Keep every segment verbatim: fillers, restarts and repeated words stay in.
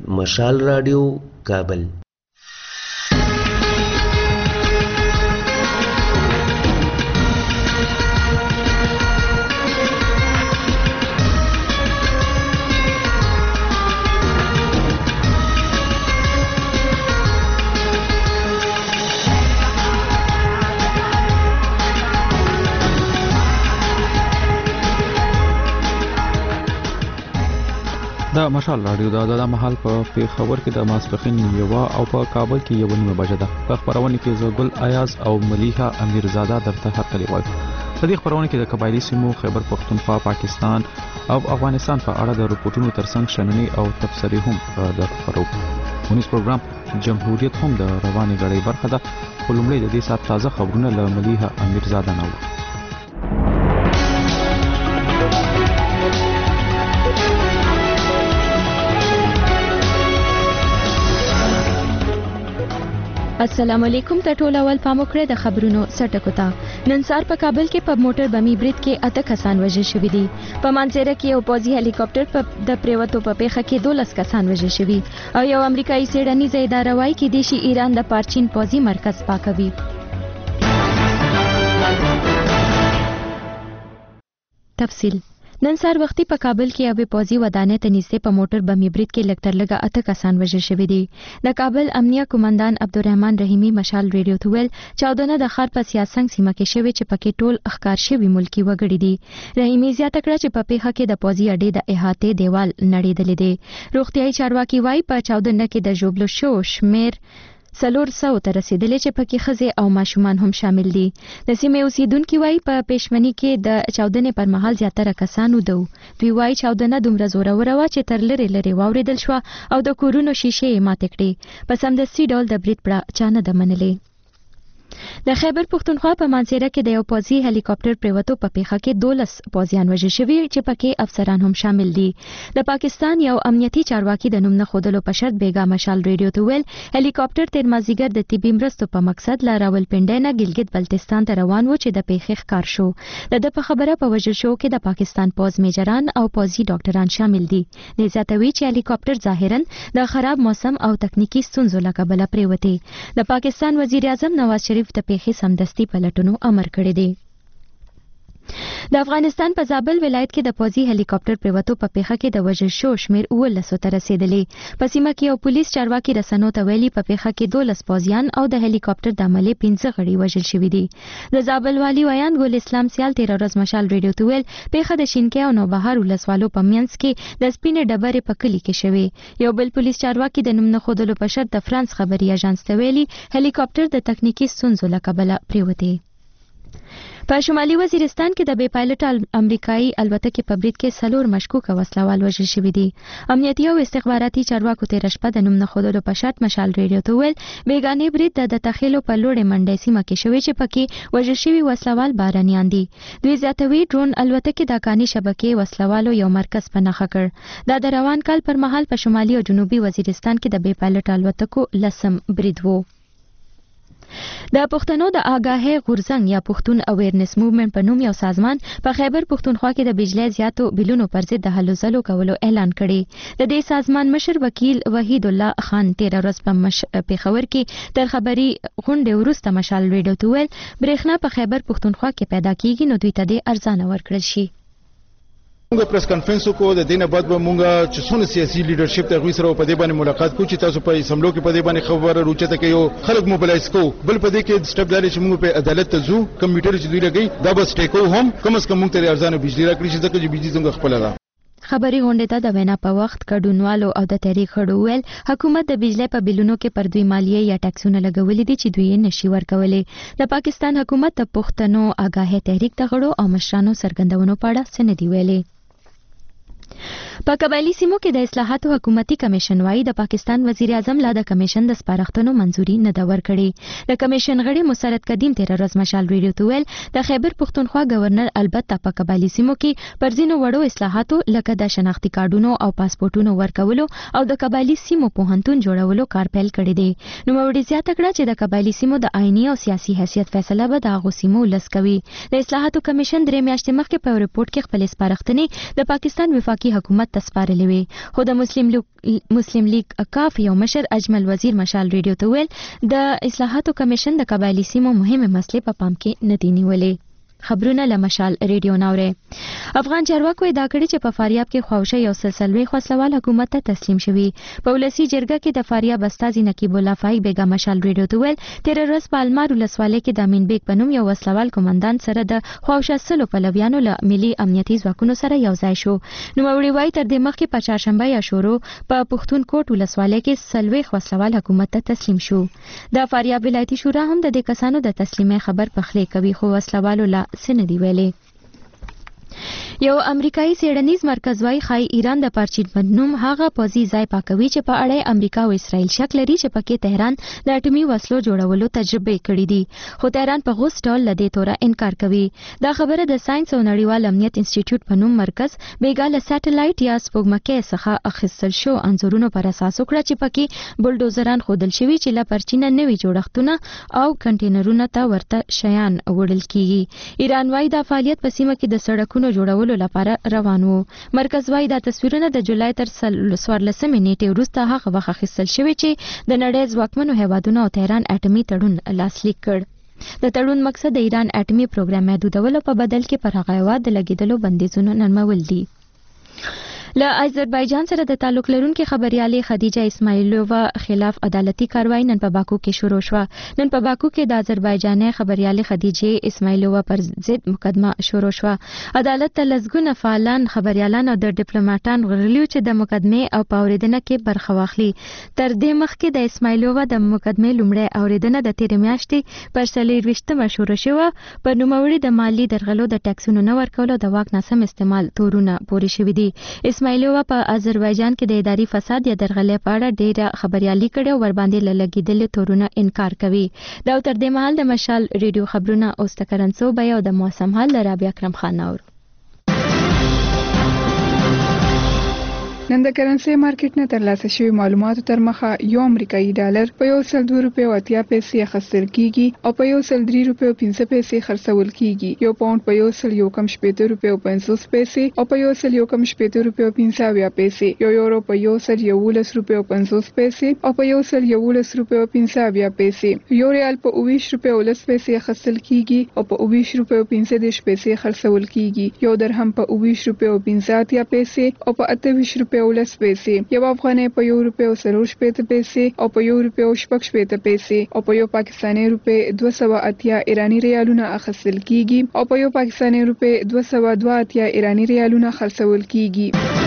مشال رادیو کابل. دا مشال رادیو دا د محل په پیښور کې د ماسپخین یوه او په کابل کې یوه نیمه بجه ده. په خبرونه کې زه ګل ایاز او ملیحه امیرزاده درته هرکلی وایم. په دې خبرونه کې د قبایلی سیمو خیبر پختونخوا، پاکستان او افغانستان په اړه د رپورټونو ترڅنګ شننې او تبصرې هم درخبرو. ونیس پروګرام جمهوریت هم د روانې غړۍ برخه ده. خو لومړی د دې ساعت تازه خبرونه له ملیحه امیرزاده نه وو. السلام علیکم. ته ټول اول پام وکړئ د خبرونو سرټکو ته. نن سهار په کابل کې په موټر بمي برید کې اته کسان وژل شوي دي. په مانزیره کې یو پوځي هلی کاپټر په د پریوتو په پیښه کې دولس کسان وژل شوي او یو امریکایي څېړنیزه اداره وايي کې د شي ایران د پارچین پوځي مرکز پاکوي. تفصیل. نن سهار وختي په کابل کې یوې پوځي ودانۍ ته نږدې په موټر بمي برید کې لږ تر لږه اته کسان وژل شوي دي. د کابل امنیه قومندان عبدالرحمن رحیمي مشال ریډیو ته ویل چاودنه د ښار په سیاسنګ سیمه کې شوې چې پکې ټول ښکار شوي ملکي وګړي دي. رحیمي زیاته کړه چې په پیښه کې د پوځي اډې د احاطې دیوال نړېدلی دی. روغتیايي چارواکي وایي په چاودنه کې د ژوبلو شوو شمیر څلور سوو ته رسیدلی چې پکې ښځې او ماشومان هم شامل دي. د سیمې اوسیدونکي وایي په پېشمني کې د چاودنې پر مهال زیاتره کسان وده وو. دوی وایي چاودنه دومره زوروره وه چې تر لرې لرې واورېدل شوه او د کورونو شیشې یې ماتې کړې. په سمدستي ډول د برید پړه چا نه ده منلې. د خیبر پختونخوا په مانزیره کې د یو پوځي هلی کاپټر پریوتو په پیښه کې دولس پوځیان وژل شوي چې پکې افسران هم شامل دي. د پاکستان یو امنیتي چارواکي د نوم نه ښودلو په شرط بیګا مشال ریډیو ته ویل هلی کاپټر تیر مازدیګر د طبي مرستو په مقصد له راولپنډۍ نه ګلګت بلتستان ته روان و چې د پیښې ښکار شو. د ده په خبره په وژل شوو کې د پاکستان پوځ میجران او پوځي ډاکټران شامل دي. د زیاتوي چې هلی کاپټر ظاهرا د خراب موسم او تکنیکی ستونزو له کبله پریوتې. د پاکستان وزیر اعظم نواز شریف د پیښې سمدستي پلټونو امر کړی دی. د افغانستان په زابل ولایت کې د پوځي هلی کاپټر پریوتو په پیښه کې د وژل شوو شمیر اوولسو ته رسیدلی. په سیمه کې یو پولیس چارواکي رسنو ته ویلي په پیښه کې دولس پوځیان او د هلی کاپټر د عملې پنځه غړي وژل شوي دي. د زابل والي ویان ګل اسلام سیال تېره ورځ مشال ریډیو ته ویل پیښه د شینکۍ او نوبهار ولسوالو په منځ کې د سپینې ډبرې په کلي کې شوې. یو بل پولیس چارواکي د نوم نه ښودلو په شرط د فرانس خبري اژانس ته ویلي هلی کاپټر د تکنیکی ستونزو له کبله پریوتې. په شمالي وزیرستان کې د بې پایلټه امریکایي الوتکې په برید کې څلور مشکوکه وسلوال وژل شوي دي. امنیتي او استخباراتي چارواکو تېره شپه د نوم نه ښودلو په شرط مشال ریډیو ته ویل بېګانې برید د تخیلو په لوړې منډۍ سیمه کې شوی چې پکې وژل شوي وسلوال بارانیان دي. دوی زیاتوي ډرون الوتکې د کاني شبکې وسلوالو یو مرکز په نښه کړ. دا د روان کال پر مهال په شمالي او جنوبي وزیرستان کې د بې پایلټه الوتکو لسم برید وو. د پښتنو د آګاهۍ غورځنګ یا پښتون اویرنس موومنټ په نوم یو سازمان په خیبر پښتونخوا کې د بجلی زیاتو بلونو پر ضد د هلو ځلو کولو اعلان کړی. د دې سازمان مشر وکیل وحید الله خان تېره ورځ په مش... پېښور کې تر خبري غونډې وروسته مشال ریډیو ته ویل برېښنا په خیبر پښتونخوا کې پیدا کیږي نو دوی ته دې ارزانه ورکړل شي. موږ پریس کانفرنس وکړو. د دې نه بعد به موږ چې څونه سیاسي لیډرشپ ته غوي سره په دې باندې ملاقات کوو چې تاسو په سملو کې په دې باندې خبره روچته کې یو خلک موبلایز کوو. بل په دې کې سټپ داري چې موږ په عدالت ته ځو. کمپیوټر چې دوی لګي دا بس ټیکو هم کم از کم موږ ته ارزانه بجلی راکړي چې ځکه چې بجلی څنګه خپل ده. خبري غونډې ته د وینا په وخت ګډونوالو او د تحریک خړو ویل حکومت د بجلی په بلونو کې پر دوی مالیه یا ټکسونه لګولې دي چې دوی یې نشي ورکولې. د پاکستان حکومت د پښتنو آګاهۍ تحریک ته غړو او مشرانو څرګندونو په اړه څه نه دي ویلي. په قبایلی سیمو کې د اصلاحاتو حکومتي کمیشن وايي د پاکستان وزیر اعظم لا د کمیشن د سپارښتنو منځوري نه ده ورکړې. د کمیشن غړي مسرت قدیم تېره ورځ مشال ریډیو ته ویل د خیبر پښتونخوا گورنر البته په قبایلی سیمو کې پر ځینو وړو اصلاحاتو لکه د شناختي کارډونو او پاسپورټونو ورکولو او د قبایلی سیمو پوهنتون جوړولو کار پیل کړی دی. نوموړي زیاته کړه چې د قبایلی سیمو د آئینی او سیاسي حیثیت فیصله به د هغو سیمو ولس کوي. د اصلاحاتو کمیشن درې میاشتې مخکې په ریپورت کې خپلې سپارښتنې د پاکستان وفاقي امریکایي حکومت ته سپارلې وي، خو د مسلم لیگ مسلم لیگ کاف یو مشر اجمل وزیر مشال ریډیو ته ویل د اصلاحاتو کمیشن د قبایلی سیمو مهمه مسلې په پام کې نه دي نیولې. خبرونه له مشال ریډیو ناوړه. افغان چارواکو دا کړي چې په فاریاب کې خواوشه یو سلسله خواستوال حکومت ته تسلیم شوی. په ولسی جرګه کې د فاریاب استاذ نقیب الله فایق بیگا مشال ریډیو ته ویل تیر ورځ په المار ولسوالۍ کې د امین بیگ په نوم یو وسلوال کمانډان سره د خواوشه سلو پلویانو له ملي امنیتي ځواکونو سره یو ځای شو. نو موري وای تر دې مخکې په چهارشنبه یا شورو په پښتون کوټ ولسوالۍ کې سلوي خواستوال حکومت ته تسلیم شو. د فاریاب ولایتي شورا هم د دې کسانو د تسلیمۍ خبر پخلی کوي، خو وسلوالو لا سندي ویلي. یو امریکایي سیړنیز مرکز وايي خای ایران د پارچین په نوم هغه پوزي ځای پاکوي چې په اړه امریکا او اسرائیل شک لري چې پکې تهران د اټومي وسلو جوړولو تجربه کړې دي، خو تهران په غوس ډول له دې توره انکار کوي. دا خبره د ساينس او نړیوال امنیت انسټیټیوټ په نوم مرکز بیګا له ساتلایت یا سپوږمکۍ څخه اخیستل شو انځورونو پر اساس وکړه چې پکې بلډوزران خودل شوي چې له پرچینه نوي جوړښتونه او کنټینرونو ته ورته شیان وړل کیږي. ایران وايي دا فعالیت په سیمه کې د سړکونو جوړولو لپاره روان وو. مرکز وايي دا تصویرونه د جولای تر څوارلسمې نیټې وروسته هغه وخت اخیستل شوي چې د نړۍ ځواکمنو هیوادونو او تهران اټومي تړون لاسلیک کړ. د تړون مقصد د ایران اټومي پروګرام محدودولو په بدل کې پر هغه هیواد د لګیدلو بندیزونو نرمول دي. له آذربایجان سره د تعلق لرونکي خبريالې خدیجه اسماعیلووا خلاف عدالتي کاروایی نن په باکو کې شروع شوه. نن په باکو کې د آذربایجاني خبريالې خدیجه اسماعیلووا پر ضد مقدمه شروع شوه. عدالت ته لزګونه فعالان خبريالان او د ډیپلوماټان غوښتل چې د مقدمه او پاوریدنه کې برخه واخلي. تر دې مخکې د اسماعیلووا د مقدمه لومړی اوریدنه د تیر میاشتې پر څلورویشتمه شروع شوه. په نوموړي د مالی درغلو د ټیکسونو نه ورکولو د واک ناسم استعمال تورونه پورې شوي دي. اسماعیلووا په آذربایجان کې د اداري فساد یا درغلې په اړه ډېره خبريالي کړې او ور باندې لګیدل تورونه انکار کوي. دا تر دې مهال د مشال ریډیو خبرونه اوس تکرنسو بیا او د موسم حال له رابعه اکرم خان اور. نن د کرنسي مارکیټ نه ترلاسه شوی معلوماتو تر مخه یو امریکایي ډالر په یو سل دوه روپیو اتیا پیسې اخیستل کیږي او په یو سل درې روپیو پنځه پیسې خرڅول کیږي. یو پاوند په یو سل یو کم شپېته روپیو پنځوس پیسې او په یو سل یو کم شپېته روپیو پنځه اویا پیسې. یو یورو په یو سل یولس روپیو پنځوس پیسې او په یو سل یولس روپیو پنځه اویا پیسې. یو ریال په اوویشت روپیو لس پیسې اخیستل کیږي او په اوویشت روپیو پنځه دېرش پیسې خرڅول کیږي. یو درهم په اوویشت روپیو پنځه اتیا پیسې او په اته ویشت روپیو ولس پیسې. یو افغانۍ په یو روپیو څلور شپېته پیسې او په یو روپیو شپږ شپېته پیسې او په یو پاکستاني روپۍ دوه سوه اتیا ایراني ریالونه اخیستل کیږي او په یو پاکستاني روپۍ دوه سوه دوه اتیا ایراني ریالونه خرڅول کیږي.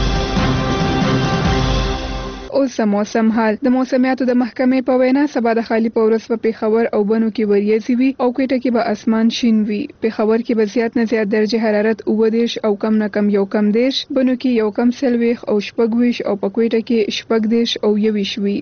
اوس موسم حال. د موسمیاتو د محکمې په وینا سبا د خالی په ورځ په پیښور او بنو کې وریځي وي او کوټه کې به اسمان شین وي. پیښور کې به زیات نه زیات درجه حرارت اووه دېرش او کم نه کم یو کم دېرش، بنو کې یو کم څلوېښت او شپږ ویشت او په کوټه کې شپږ دېرش او یو ویشت وي.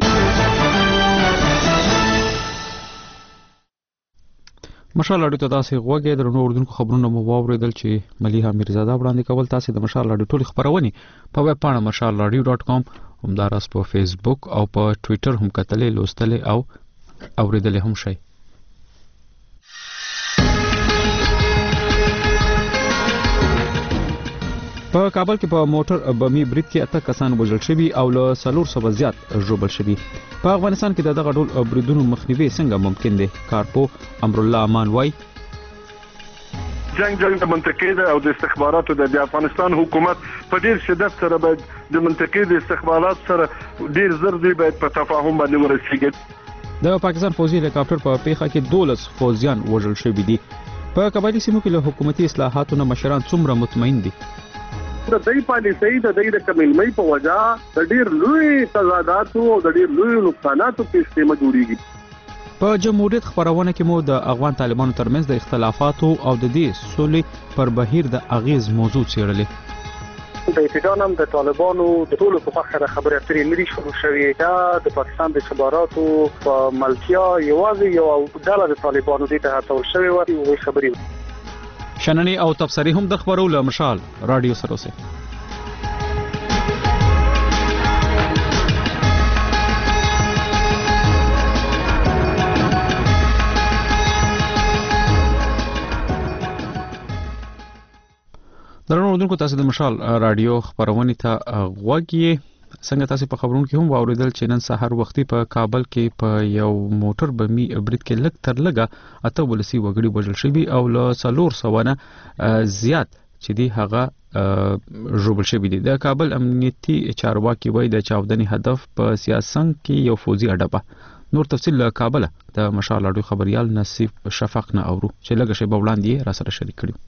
مشال اډیو ته تاسو غوږی درنو اردوونکو خبرونه مو واوریدل چې ملیحه میرزاده وړاندې کول. تاسو د مشال اډیو ټول خبرونه په ویب پاڼه مشال اډیو ډاٹ کام همداراز په فیسبوک او په ټوئیټر هم کتلې لوستلې او اوریدلې هم شي. په کابل کې په موټر بمي برید کې اته کسان وژل شوي او له څلور سوه زیات ژوبل شوي. په افغانستان کې دغه ډول بریدونو مخنیوي څنګه ممکن دی؟ کارپو امرالله امان وای جنگ جنگ د منطقې ده او د استخباراتو د افغانستان حکومت په ډیر شدت سره باید د منطقې د استخبارات سره ډیر زر دی باید په تفاهم باندې ورسیږي. د پاکستان فوجي هلیکاپټر په پیښه کې دولس فوجیان وژل شوي دي. په قبایلی سیمو کې له حکومتي اصلاحاتو نه مشران څومره مطمئن دي؟ د دې پالیسۍ د دې د کملمۍ په وجه د ډیر لوی تضاداتو او د ډیر لوی نقصاناتو په استعمال جوړیږي. په جمهوریت خبرونه کې مو د افغان طالبانو ترمنځ د اختلافاتو او د دې سولې پر بهیر د اغیز موضوع څېړلې. د ابتدا هم د طالبانو د ټولو په مخه خبرې اترې لري شروع شوې ده. د پاکستان د استخباراتو په ملتیا یوازې یو ډله د طالبانو دې ته هڅول شوې وه او خبرې شننې او تبصرې هم د خبرو له مشال رادیو سره اوسئ. درنو اوریدونکو تاسو د مشال رادیو خبرونه ته غوږ یې. څنګه تاسو په خبرونو کې هم واوریدل چې نن سحر وختي په کابل کې په یو موټر بمي برید کې لږ تر لږه اته ولسی وګړي وژل شوي او له څلور سوه نه زیات چې دی هغه ژوبل شوي دي. د کابل امنیتي چارواکي وایي د چاودنې هدف په سیاسنګ کې یو فوزي اډه وه. نور تفصیل له کابل د مشال رادیو خبريال نصیب شفق نه اورو چې لږه شی په وړاندې را سره شریک کړو.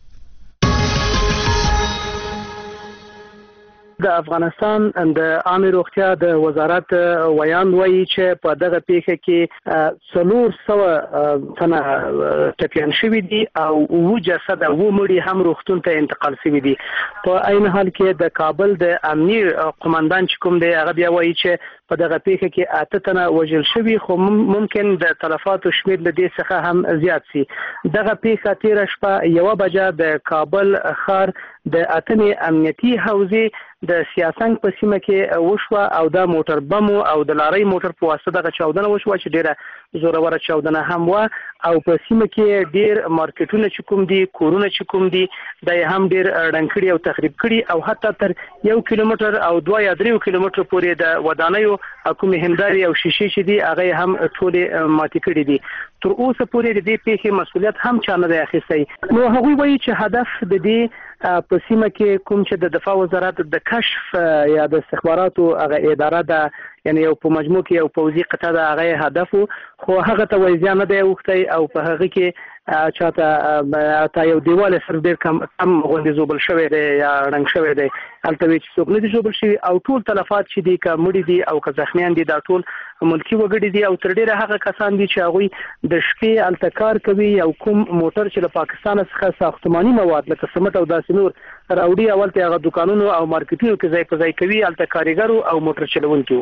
د افغانستان د عامه روغتیا د وزارت ویان وایي چې په دغه پیښه کې څلور سوه تنه ټپیان شوي دي او اووه جسد او اووه مړي هم روغتون ته انتقال شوي دي. په عین حال کې د کابل د امنیي قومندان چې کوم دی هغه بیا وایي چې په دغه پیښه کې اته تنه وژل شوي خو ممکن د تلفاتو شمېر له دې څخه هم زیات شي. دغه پیښه تیره شپه یوه بجه د کابل ښار د اتمې امنیتي حوزې د سیاسنګ په سیمه کې وشوه او د موټر بمو او د لارۍ موټر په واسطه دغه چاودنه وشوه چې ډیره زوروره چاودنه هم وه او په سیمه کې ډیر مارکیټونه چې کوم دي کورونه چې کوم دي د هم ډیر ړنګ کړي او تخریب کړي او حتی تر یو کیلومتر او دوه یا درې کیلومتر پورې د ودانیو کومې هندارې او شیشې چې دي هغه هم ټولې ماتې کړي دي. تر اوسه پورې د دې پیښې مسؤلیت هم چا نه دی اخیستی. نو هغوی وایي چې هدف د دې په سیمه کې کوم چې د دفاع وزارت د کشف یا د استخباراتو هغه اداره ده یعنی یو په مجموع کې یو پوځي قطعه ده هغه هدف خو هغه ته وایي ځان نه دی اوښتی او په هغه کې چاته تا یو دیوال سر ډیر کم کم غونډې زوبل شوی دی یا رنګ شوی دی هلته وی چې څوک نه دي زوبل شوي او ټول تلفات چې دي که مړي دي او که زخمیان دي دا ټول ملکي وګړي دي او تر ډیره هغه کسان دي چې هغوی د شپې هلته کار کوي او کوم موټر چې له پاکستان څخه ساختماني مواد لکه سمټ او داسې نور راوړي اولته هغه دکانونو او مارکیټونو کې ځای په ځای کوي هلته کاریګرو او موټر چلونکي.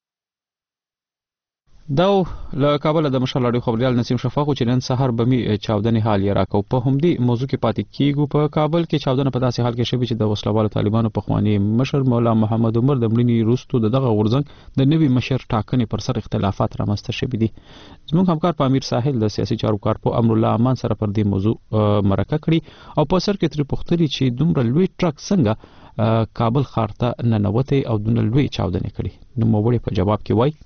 دا له کابل د مشال رادیو خبريال نسیم شفاق چې نن سحر بمي چاودنې حال یې راکو. په همدې موضوع کې پاتې کیږو. په کابل کې چاودنه په داسې حال کې شوې چې د وسلوالو طالبانو په خواني مشر مولا محمد عمر د مړینې وروسته دغه غورځنګ د نوي مشر ټاکنې پر سر اختلافات رامنځته شوي دي. زموږ همکار په امیر ساحل د سیاسي چارو کارپو امر الله امان سره پر دې موضوع مرکه کړي او په سر کې تر پوښتنې چې دومره لوی ټرک څنګه کابل ښار ته ننوتی او دومره لوی چاودنې کړي. نو موړي په جواب کې وایي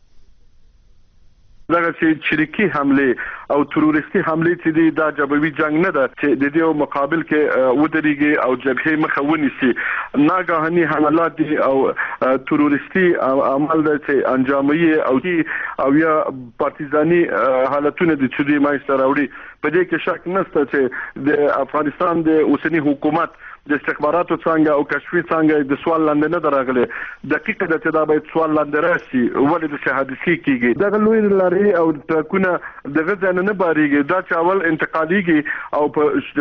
دغه چې چریکي حمله او تروریستي حمله چې دی دا جبوي جنگ نه ده چې د دې مقابل کې ودرېږي او جبهه مخه ونیسي. ناګهاني حملات دي او تروریستي عمل د چې انجامي او دي او یا پارتیزاني حالتونه دي چې د ماستر راوړي. په دې کې شک نشته چې د افغانستان د اوسنی حکومت د استخباراتو څنګه او کشفي څنګه د سوال لاندې نه درغله دقیقه د چې دا باید سوال لاندې راشي ولې د شهادتي کیږي دغه لوی لاري او ټرکونه دغه ځان نه باريږي دا چې اول انتقاليږي او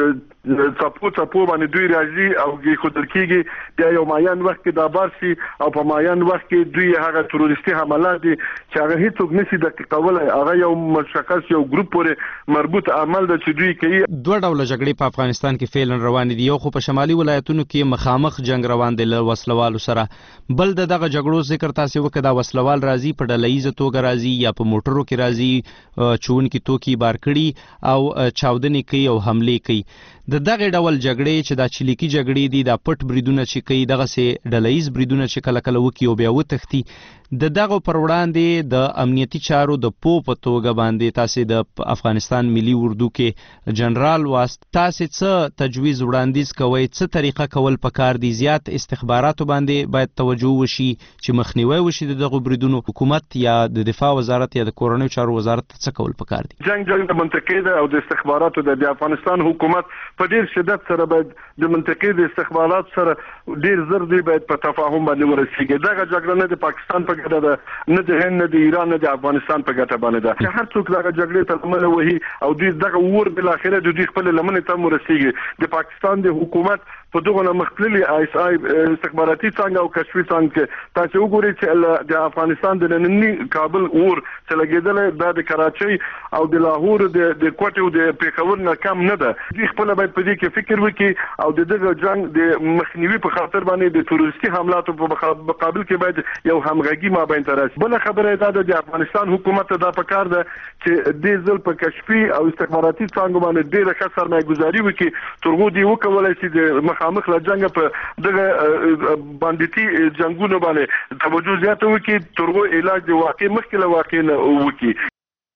په څپو څپو باندې دوی راځي او کې خودل کیږي بیا یو مایان وخت کې دا بارسي او په مایان وخت کې دوی هغه تروریستي حملات دي چې هغه هیڅوک نشي دقیقه ولای هغه یو مشخص یو ګروپ پورې مربوط عمل د چې دوی کوي. دوه ډول جګړې په افغانستان کې فعلا روان دي. یو خو په شمالي ولایتونو کې مخامخ جنگ روان دي له وسلوالو سره. بل د دغه جګړو ذکر تاسو وکړه دا وسلوال راځي په ډلهیزه توګه راځي یا په موټرو کې راځي چون کې توکي بار کړي او چاودنې کوي او حمله کوي. د دغه ډول جګړې چې دا چلیکی جګړې دي دا پټ بریدونه چې کوي دغه سه ډلهیز بریدونه چې کله کله وکي او بیا وتښتي د دغه پر وړاندې د امنیتي چارو د پو په توګه باندې تاسو د افغانستان ملي اردو کې جنرال واست تاسو څه تجویز وړاندیز کوي څه طریقه کول پکار دي زیات استخباراتو باندې باید توجه وشي چې مخنیوي وشي دغه بریدونو حکومت یا د دفاع وزارت یا د کورنۍ چارو وزارت څه کول پکار دي. جنگ جنگ د منطقې ده او د استخباراتو د افغانستان حکومت په ډیر شدت سره باید د منطقې د استخبارات سره ډیر زر دی باید په تفاهم باندې ورسیږي. دغه جګړه نه د پاکستان په ګټه ده نه د هند نه د ایران نه د افغانستان په ګټه باندې ده چې هر څوک دغه جګړې ته لمنه وهي او دوی دغه ور بل اخره د دوی خپل لمنه ته ورسیږي. د پاکستان د حکومت په دغه مختلفي آی اس آی استخباراتي څنګه او کشفي څنګه تاسو وګورئ چې د افغانستان د نننی کابل ور چې لګیدل د کراچۍ او د لاهور د د کوټې او د پیښور نه کم نه ده. دوی خپل باید په دې کې فکر وکړي او د دغه جنگ د مخنیوي په خاطر باندې د تروریستي حملاتو په مقابل کې باید یو همغږي ما بین ترسي. بل خبره ده د افغانستان حکومت دا پکار ده چې د ځل په کشفي او استخباراتي څنګه باندې ډېر ښه سرمایه‌ګذاري وکړي ترغو دی وکولای شي د مخ مخامخ لا جنگ په دغه باندېتي جنگونو باندې توجه زیاته وکړي ترغو علاج د واقع مخکله واقع نه وکړي.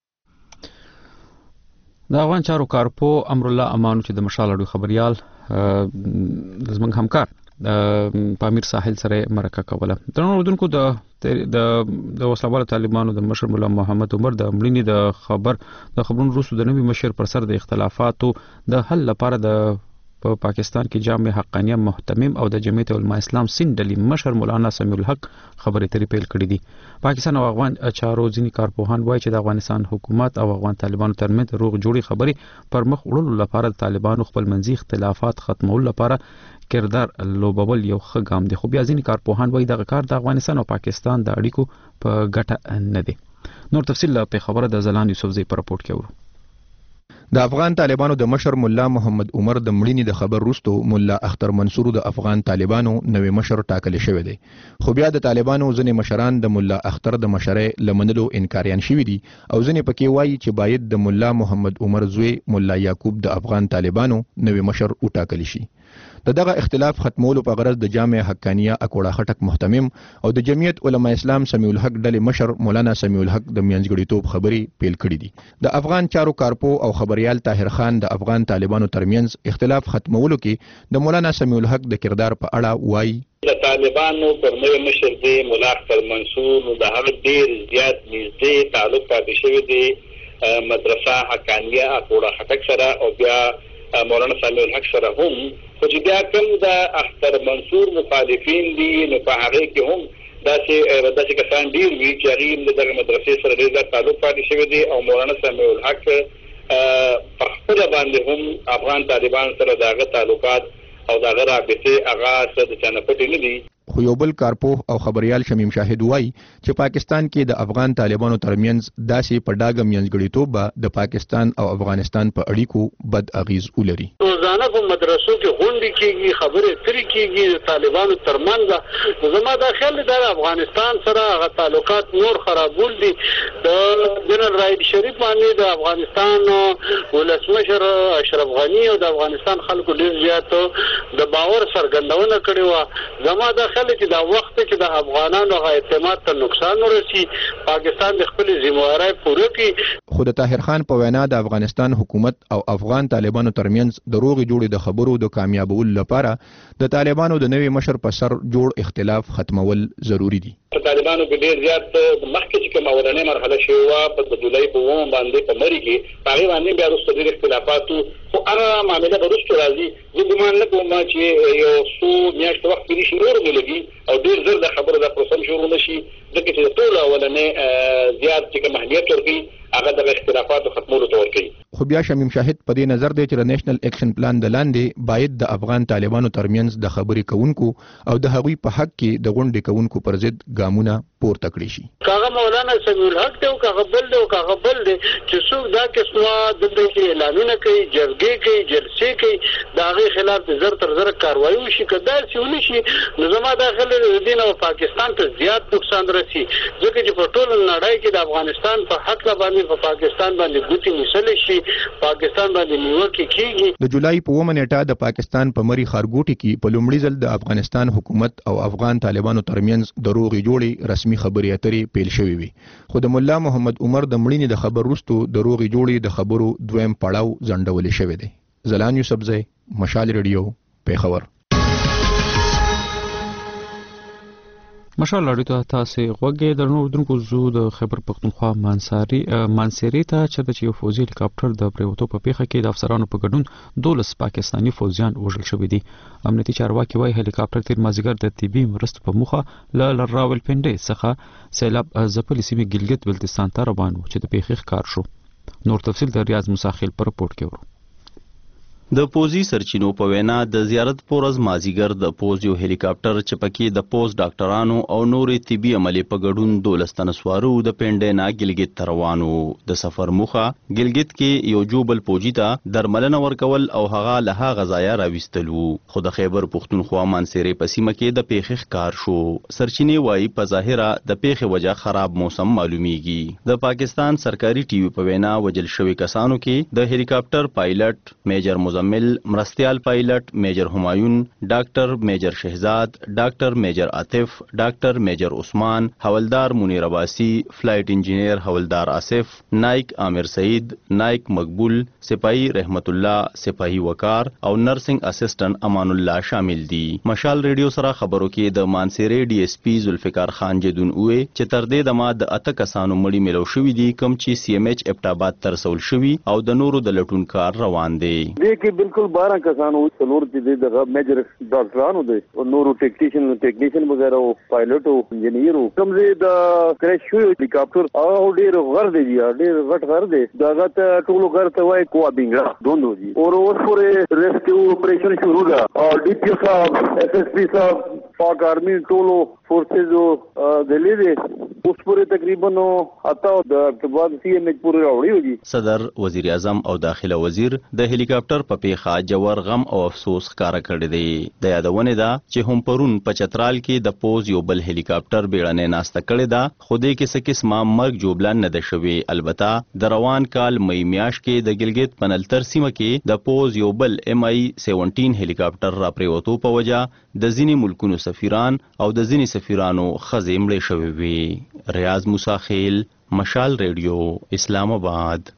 د افغان چارو کارپو امرالله امانو چې د مشال اړو خبريال زمنګ همکار د پامیر ساحل سره مرکه کوله. د نوردونکو د د د وسلوال طالبانو د مشر مولا محمد عمر د مړینې د خبر د خبرونو وروسته د نوي مشر پر سر د اختلافاتو د حل لپاره د په پا پاکستان کې جامع حقانیه محتمم او د جمعیت علماء اسلام سند ډلې مشر مولانا سمیع الحق خبرې ترې پیل کړې دي. پاکستان او افغان چارو ځینې کارپوهان وایي چې د افغانستان حکومت او افغان طالبانو ترمنځ روغ جوړې خبرې پر مخ وړلو لپاره د طالبانو خپل منځي اختلافات ختمولو لپاره کردار لوبول یو ښه ګام دی. خو بیا ځینې کارپوهان وایي دغه کار د افغانستان او پاکستان د اړیکو په ګټه نه دی. نور تفصیل په خبره د زلان یوسفزی په راپورټ کې ورو. د افغان طالبانو د مشر مولا محمد عمر د مړینې د خبر وروسته مولا اختر منصور د افغان طالبانو نوې مشر ټاکل شوی دی. خو بیا د طالبانو ځینې مشران د مولا اختر د مشرۍ لمنلو انکاریان شوي دي او ځینې پکې وایي چې باید د مولا محمد عمر زوی مولا یعقوب د افغان طالبانو نوې مشر وټاکل شي. د دغه اختلاف ختمولو په غرض د جامع حقانیه اکوړه خټک محتمم او د جمعیت علماء اسلام سمیع الحق ډلې مشر مولانا سمیع الحق د میانځګړیتوب خبرې پیل کړې دي. د افغان چارو کارپو او خبريال طاهر خان د افغان طالبانو ترمنځ اختلاف ختمولو کې د مولانا سمیع الحق د کردار په اړه وایي. د طالبانو پر نوې مشر دی مولا اختر منصور د هغه ډیر زیات نږدې تعلق پاتې شوی دی مدرسه حقانیه اکوړه خټک سره او بیا مولانا سمیع الحق سره هم. خو چې بیا کوم د اختر منصور مخالفین دي نو په هغه کې هم داسې داسې کسان ډیر وي چې هغه د دغه مدرسې سره ډیر تعلق پاتې شوی دی او مولانا سمیع الحق په خپل باندې هم افغان طالبان سره دغه تعلقات او دغه رابطه هغه څه د چانه پټ نه دي. خو یو بل کارپوه او خبريال شمیم شاهد وایي چې پاکستان کې د افغان طالبانو ترمنځ داسې په ډاګه میانځګړیتوب به د پاکستان او افغانستان په اړیکو بد اغیز ولري. روزانه په مدرسو کې غونډې کېږي خبرې اترې کېږي د طالبانو ترمنځ. زما دا خیال دی د افغانستان سره هغه تعلقات نور خرابول دي. د جنرال راید شریف باندې د افغانستان ولسمشر اشرف غنی او د افغانستان خلکو ډیر زیات د باور څرګندونه کړې وه. زما دا خیال چې دا وخت چې د افغانانو غا اعتماد ته نقصان ورسي پاکستان د خپل ذمہواری پوره کړي. خو د طاهر خان په وینا د افغانستان حکومت او افغان طالبانو ترمنځ د روغې جوړې د خبرو د کامیابولو لپاره د طالبانو د نوي مشر په سر جوړ اختلاف ختمول ضروری دي. طالبانو کې ډیر زیات مخکې چې کومه اولنۍ مرحله شوې وه په جولای په اووم باندې په مری کې په هغې باندې بیا وروسته ډېر اختلافاتو خو هغه معامله به وروسته راځي. زه ګمان نه کوم چې یو څو میاشتې وخت تېرې شي نور ولګي او ډېر زر د خبرو دا پروسه شروع نه شي ځکه چې د ټولو اولنۍ زیات چې کوم اهمیت ورکوي هغه د اختلافاتو ختمولو ته ورکوي. خو بیا شمیم شاهد په دې نظر دی چې د نیشنل اکشن پلان د لاندې باید د افغان طالبانو ترمنځ د خبرې کوونکو او د هغوی په حق کې د غونډې کوونکو پر ضد ګامونه پورته کړی شي. کاغه مولانا سمیع الحق دی او کاغه بل دی او کاغه بل دی چې څوک دا قسمه د دې اعلانونه کوي جرګې کوي جلسې کوي د هغې خلاف زر تر زر کاروایي وشي که داسې ونه شي نو زما دا خیال دی د دې نه پاکستان ته زیات نقصان رسي ځکه چې په ټوله نړۍ کې د افغانستان په حق باندې په پاکستان باندې ګوتې نیسلی شي پاکستان باندې نیوکې کېږي. د جولای په اوومه نیټه د پاکستان په مری ښارګوټي کې په لومړي ځل د افغانستان حکومت او افغان طالبانو ترمنځ د روغې جوړې رسمي خبرې اترې پیل شوې وي. خو د مولا محمد عمر د مړینې د خبر وروسته د روغې جوړې د خبرو دویم پړاو ځنډولی شوی دی. زلان یوسفزی مشال ریډیو پیښور. مشال لړۍ ته تاسو غوږی د نور دونکو زو د خیبر پختونخوا مانساري مانسيري ته چې د یو فوزي هلیکاپټر د پریوتو په پیخه کې د افسرانو په ګډون دولس پاکستانی فوزیان وژل شوي دي. امنیتي چارواکي وايي هلیکاپټر تیر مازیګر د طبي مرستو په موخه له راولپنډۍ څخه سیلاب ځپلې سیمې ګلګت بلتستان ته روان و چې د پیښې ښکار شو. نور تفصیل د ریاض مساخیل پر رپورټ کې ورو. د پوزي سرچینو په وینا د زیارت پورز مازیګر د پوز یو هلیکاپټر چې پکې د پوز ډاکټرانو او نورې طبي عملې په ګډون دولس تنه سوارو د پنډۍ نه ګلګت ته روان وو. د سفر موخه ګلګت کې یو جوبل پوجي ته درملنه ورکول او هغه له هغه ځایه راویستل وو. خو د خیبر پختونخوا مانسيري په سیمه کې د پیښې ښکار شو. سرچینې وایي په ظاهره د پیښې وجه خراب موسم معلومیږي. د پاکستان سرکاري ټي وي په وینا وجل شوي کسانو کې د هلیکاپټر پایلټ میجر مزمل، مرستیال پایلټ میجر همایون، ډاکټر میجر شهزاد، ډاکټر میجر عاطف، ډاکټر میجر عثمان، حوالدار منیر عباسی، فلایټ انجینیر حوالدار آصف، نائک عامر سعید، نائک مقبول، سپاهی رحمت الله، سپاهی وقار او نرسنګ اسسټنټ امان الله شامل دي. مشال ریډیو سره خبرو کې د مانسيري ډي اس پی ذوالفقار خان جدون وې چې تر دې دمه د اته کسانو مړي ملو شوې دي کوم چې سی ام ایچ ابټاباد تر رسول شوي او د نورو د لټون کار روان دی. دې کې بالکل بارہ کسانو څلور چې د میجر ډاکټرانو دي او نورو ټیکنیشن ټیکنیشن وغیرہ او پایلټ او انجینیر کوم دې د کریش شوی هلیکاپټر او ډیر غر دی ډیر غټ غر دی داغه ته ټولو غر ته وای کوه بینګا دوندو دي او اوس پورې ریسکیو اپریشن شروع ده او ډي پی صاحب ایس ایس پی صاحب پاک آرمی ټولو فورسز او دلی دي اوس پورې تقریبا اته د ابتباد سی ام ایچ پورې راوړي دي. صدر، وزیر اعظم او داخله وزیر د هلیکاپټر په پیښه جوړ غم او افسوس ښکارا کړی دی. د یادونه ده چې هم پرون په چترال کې د پوز یو بل هلیکاپټر بیړنۍ ناسته کړې ده خو دې کې څه قسمه مرګ جوړبلن نه ده شوی. البته د روان کال مې میاشت کې د ګلګت پنلتر سیمه کې د پوز یو بل ام آی سیونټین هلیکاپټر را پریوتو په وجه د ځینې ملکونو سفیران او د ځینې سفیرانو ښځې مړې شوې وي. ریاض موسی خیل، مشال ریډیو، اسلام آباد.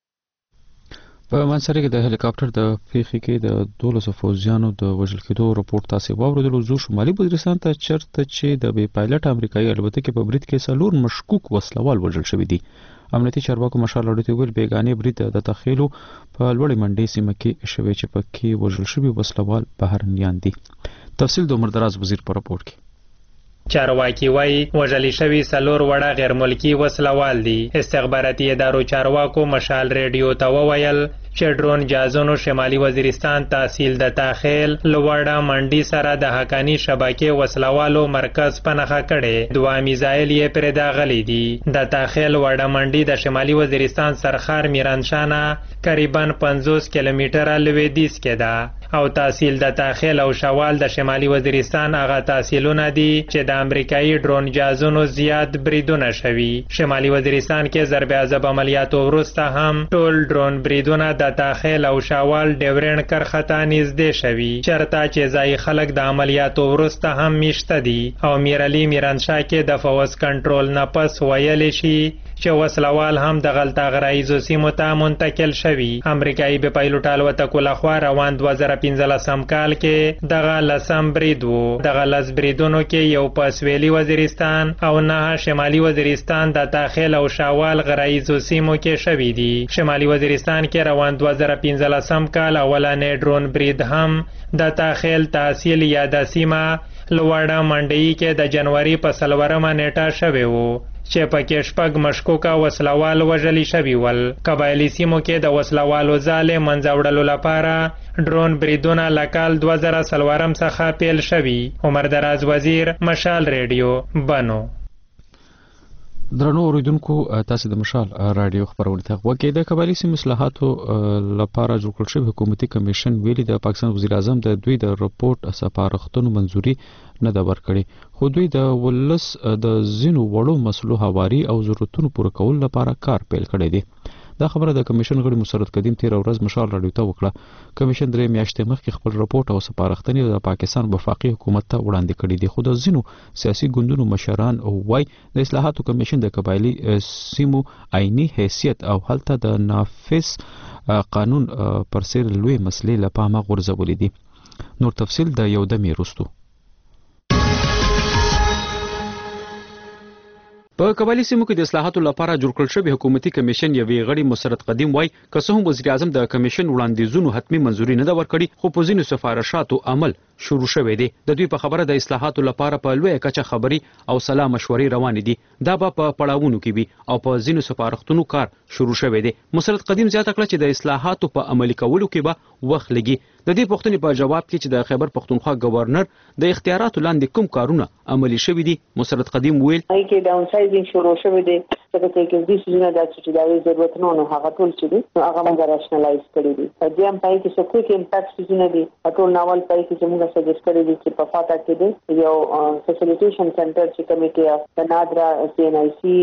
په منصري کې د هلیکاپټر د پیښې کې د دولسو فوجیانو د وژل کېدو رپورټ تاسو واوریدلو. زو شمالي وزیرستان ته چرته چې د بې پایلټ امریکایي الوتکې په برید کې څلور مشکوک وسلوال وژل شوي دي. امنیتي چارواکو مشال اډیته ویل بیګانې برید د تخیلو په لوړې منډې سیمه کې شوی چې پکې وژل شوي وسلوال بهرنیان دي. تفصیل د عمردراز وزیر په رپورټ کې. چارواکي وایي وژل شوي څلور وړه غیر ملکي وسلوال دي. استخباراتي ادارو چارواکو مشال ریډیو ته وویل چې ډرون جازونو شمالي وزیرستان تحصیل د تاخیل لوړه منډي سره د حقانی شبکې وسلوالو مرکز په نښه کړي. دوه میزایل یې پرې داغلي دي. د تاخیل وړه منډي د شمالي وزیرستان سرخار میرانشانه قریبا پنځوس کیلومتره لویدیځ کې ده او تحصیل د تاخیل او شوال د شمالي وزیرستان هغه تحصیلونه دي چې د امریکایي ډرون جازونو زیات بریدونه شوي. شمالي وزیرستان کې ضرب عذاب عملیاتو وروسته هم ټول ډرون بریدونه د تاخیل او شوال ډیورن کرخه ته نږدې شوي چرته چې ځای خلک د عملیاتو وروسته هم میشته دي او میرعلي میرانشاه کې د فوز کنټرول نه پس ویلی شي چې وسلوال هم د غلطه غرایزو سیمو ته منتقل شوي. امریکایي بې پایلوټ الوتکو لخوا روان دوه زره پنځلسم کال کې دغه لسم برید و. دغه لس بریدونو کې یو په سویلي وزیرستان او نه شمالي وزیرستان د تاخیل او شوال غرایزو سیمو کې شوي دي. شمالي وزیرستان کې روان دوه زره پنځلسم کال اولنې ډرون برید هم د تاخیل تحصیل یا د سیمه لوړه منډي کې د جنوري په څلورمه نیټه شوی و چې پکې شپږ مشکوکه وسلوال وژلي شوي ول. قبایلي سیمو کې د وسلوالو ځالې منځه وړلو لپاره ډرون بریدونه له کال دوه زره څلورم څخه پیل شوي. عمر دراز وزیر، مشال ریډیو، بنو. درنو اوریدونکو، تاسو د مشال رادیو خبرونه ته وګورئ. د قبایلي سیمو اصلاحاتو لپاره جوړ کړل شوی حکومتي کمیشن ویلي د پاکستان وزیر اعظم د دوی د رپورټ سپارښتنو منځوري نه ده ورکړې خو دوی د ولس د ځینو وړو مسلو هواري او ضرورتونو پوره کولو لپاره کار پیل کړی دی. دا خبره د کمیشن غړي مسرت قدیم تیر ورځ مشال رادیو ته وکړه. کمیشن درې میاشتې مخکې خپل رپورټ او سپارښتنې د پاکستان وفاقي حکومت ته وړاندې کړي دي خو د ځینو سیاسي ګوندونو مشران وایي د اصلاحاتو کمیشن د قبایلي سیمو عیني حیثیت او هلته د نافذ قانون پر سر لوی مسلې له پامه غورځولې دي. نور تفصیل د یو دمې وروسته. په قبایلي سیمو کې د اصلاحاتو لپاره جوړ کړل شوی حکومتي کمیشن یوې غړي مسرت قدیم وایي که څه هم وزیر اعظم د کمیشن وړاندیزونو حتمي منځوري نه ده ورکړي خو په ځینو سفارشاتو عمل شروع شوی دی. د دوی په خبره د اصلاحاتو لپاره په لویه کچه خبري او سلا مشورې روانې دي. دا به په پړاوونو کې وي او په ځینو سفارښتونو کار شروع شوی دی. مسرت قدیم زیاته کړه چې د اصلاحاتو په عملي کولو کې به وخت لګي. د دې پوښتنې په جواب کې چې د خیبر پښتونخوا گورنر د اختیاراتو لاندې کوم کارونه عملي شوي دي مسرت قدیم ویل هغه کې ډاون سایزینګ شروع شوی دی چې کې دې سيزونه د چې د ضرورت نه نه هغه ټول چې دي هغه موږ راشنلایز کړی دي د ام پای کې څه کوي امپیکټ سيزونه دي ټول ناول پای کې چې موږ سجست کړی دي چې په فاټا کې دي یو فیسیلیټیشن سنټر چې کومې کې د نادرا سی ان آی سی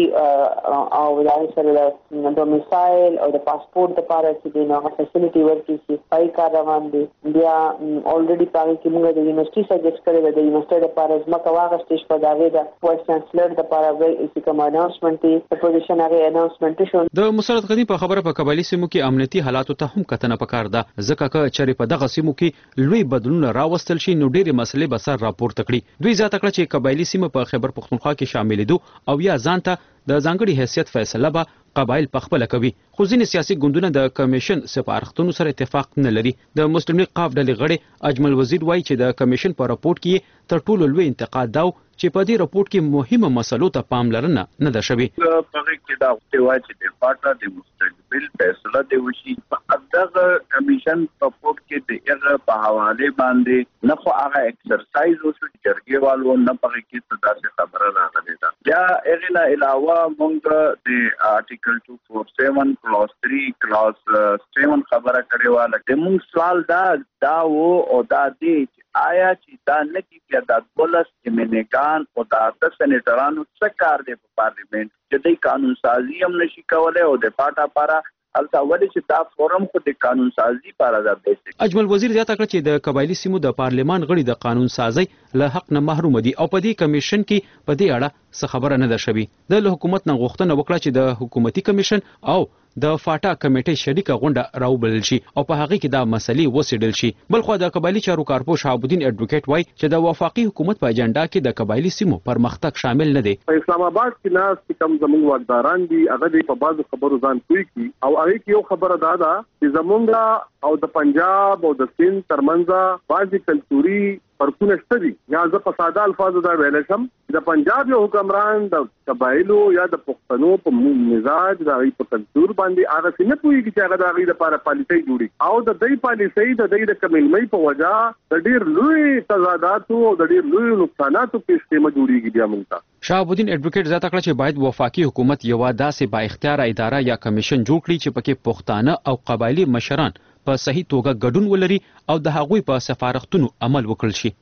او د سره د ډومیسایل او د پاسپورت لپاره چې د نوغه فیسیلیټي ورکړي چې پای کار روان دي بیا الریډي پای کې موږ د یونیورسيټي سجست کړی د یونیورسيټي لپاره ځمکه واغستې شو دا د وایس چانسلر لپاره وایي کوم اناونسمنت دی په پوزیشن هغه اناونسمنت شو. د مسرت غنی په خبره په قبایلی سیمو کې امنیتي حالاتو ته هم کتنه پکار ده ځکه چې چېرې په دغه سیمو کې لوی بدلون راوستل شي نو ډېری مسلې به سر راپورته کړي. دوی زیاته کړه چې قبایلی سیمه په خیبر پختونخوا کې شامل دي او یا ځان ته د ځانګړي حیثیت فیصله به قبایل پخپل کوي. خو ځینې سیاسي ګوندونه د کمیشن سپارښتنو سره اتفاق نه لري. د مسلم لیگ قاف ډلې غړي اجمل وزیر وایي چې د کمیشن په راپورټ کې تر ټولو لوی انتقاد دا چې په دې راپورټ کې مهمه مسلو ته پاملرنه نه ده شوې. په کې دا وایي چې د پاټا د مستقبل فیصله دی وشي په دغه کمیشن راپورټ کې د هغه په حواله باندې نه خو هغه ایکسرسایز وشو جرګې والو نه په کې څه داسې خبره راغلې ده. بیا هغه نه علاوه موږ د آرټیکل two forty-seven کلاس three کلاس seven خبره کړې و لکه موږ سوال دا دا و او دا دی آیا چې دا نه کیږي دا دولس ایمنګان او دا د سېنیټرانو څه کار دی په پارلیمنت چې د قانون سازي هم نشي کولای او د پاټا پارا البته ولې چې دا فورم خو د قانون سازي لپاره دا بیسیک. اجمل وزیر زیاته کړه چې د قبایلی سیمو د پارلیمان غړي د قانون سازي له حق نه محروم دي او په دې کمیشن کې په دې اړه څه خبره نه ده شوې. د حکومت نه غوښتنه وکړه چې د حکومتي کمیشن او د فاټا کمیټې شریکه غونډه راوبلل شي او په هغه کې دا مسلې وڅېړل شي. بلخو د قبایلی چارو کارپو شهاب الدین اډوکیټ وایي چې د وفاقي حکومت په اجنډا کې د قبایلی سیمو پرمختګ شامل نه دی. په اسلام آباد کې ناس کم زموږ واکداران دي هغه په بعضو خبرو ځان کوي کی او هغه کې یو خبره دا ده چې زمونږ او د پنجاب او د سند ترمنځ بعضي کلتوري فرقونه شته دي. یا زه په ساده الفاظو دا ویل شم د پنجاب یو حکمران د قبایلو یا د پښتنو په مزاج د غي په کلتور باندې هغه څنګه پوهیږي چې هغه د غي لپاره پالیسي جوړي او د دې پالیسي د دې د کملمۍ په وجا د ډیر لوی تضادات او د ډیر لوی نقصاناتو په استعمال جوړیږي بیا موږ. شهاب الدین اډوکیټ زیاته کړه چې باید وفاقي حکومت یو داسې با اختیار اداره یا کمیشن جوړ کړي چې پکې پښتانه او قبایلی مشران په صحیح توګه ګډون ولري او د هغوی په سفارښتونو عمل وکړل شي.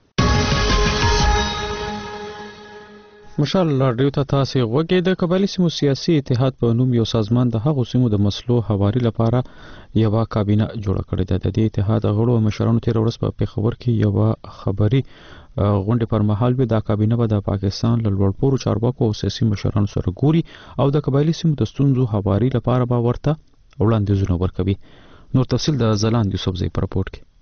مشال راډیو ته تاسو غوږی د قبایلی سیمو سیاسي اتحاد په نوم یو سازمان د هغو سیمو د مسلو حواري لپاره یو کابینه جوړه کړې ده. د دې اتحاد غړو مشرانو تیر ورځ په پیښور کې یو خبري غونډه پر مهال به دا کابینه به د پاکستان له لوړپوړو چارواکو او سیاسي مشرانو سره ګوري او د قبایلی سیمو د ستونزو حواري لپاره به ورته وړاندیزونه ورکوي. نور تفصیل د زلاند یوسفزئی په راپورټ کې.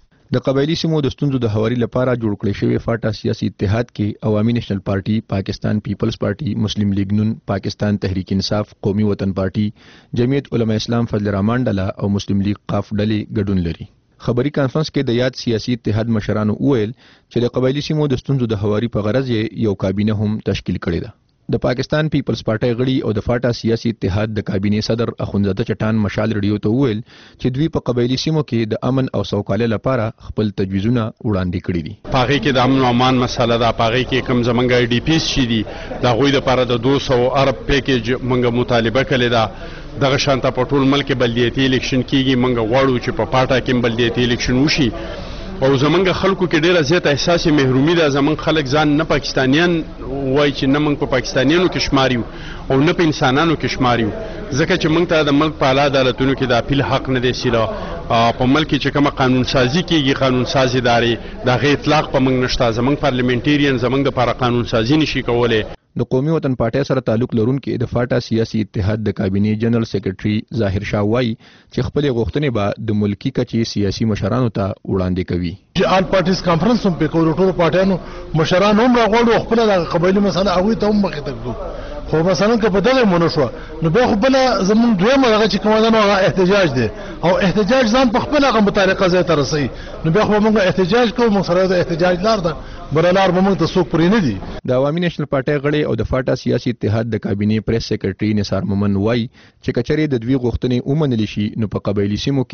د قبایلی سیمو د ستونزو د حواري لپاره جوړ کړی شوی فاټا سیاسي اتحاد کې عوامي نېشنل پارټي، پاکستان پیپلز پارټي، مسلم لیگ نون، پاکستان تحریک انصاف، قومي وطن پارټي، جمعیت علماء اسلام فضل الرحمن ډله او مسلم لیگ قاف ډلې ګډون لري. خبري کانفرنس کې د یاد سیاسي اتحاد مشرانو وویل چې د قبایلی سیمو د ستونزو د حواري په غرض یو کابینه هم تشکیل کړې ده. د پاکستان پیپلز پارټي غړي او د فاټا سیاسي اتحاد د کابینې صدر اخوندزاده چټان مشال ریډیو ته وویل چې دوی په قبایلی سیمو کې د امن او سوکالۍ لپاره خپل تجویزونه وړاندې کړي دي. پاغي کې د امن او امان مسله ده، پاغي کې کم زمونږ ای ډی پیس شي دي د غوي لپاره د دو سوه ارب پیکیج مونږ مطالبه کړې ده. دغه شانته په ټول ملک بلدیاتي الیکشن کیږي، مونږ غواړو چې په پاټا کې بلدیاتي الیکشن وشي او زمونږ خلکو کې ډیره زیاته احساس محرومي ده. زمونږ خلک ځان نه پاکستانیان وای چې نه مونږ په پاکستانیانو کې شماریو او نه په انسانانو کې شماریو ځکه چې مونږ ته د ملک په اعلی عدالتونو کې د اپیل حق نه دی سیلا په ملک چې کومه قانون سازي کیږي قانون سازي ادارې د غیر اطلاق په مونږ نشته. زمونږ پارلیمنټریان زمونږ د لپاره قانون سازي نشي کولای. د قومي وطن پارټي سره تعلق لرونکي د فاټا سیاسي اتحاد د کابینې جنرال سیکریټري ظاهر شاه وایي چې خپل غوښتنې به د ملکی کچې سیاسي مشرانو ته وړاندې کوي. آل پارټیز کانفرنس هم په کوم ټولو پارټیانو مشران هم راغواړو خپل د قبایلی مسله هغه ته هم مخې ته ګو. خو مثلا که په دغه مونږ شو نو به خو بل زمون دویمه هغه چې کومه نه هغه احتجاج دی او احتجاج ځان په خپل هغه مطابقه ځای ته رسي نو به خو موږ احتجاج کوو. موږ سره د احتجاج لار ده برلار به موږ ته څوک پرې نه دي. د عوامي نېشنل پارټي غړي او د فاټا سیاسي اتحاد د کابینې پریس سیکریټري نثار مومن وایي چې کچري د دوی غوښتنې ومنل شي نو په قبایلی سیمو کې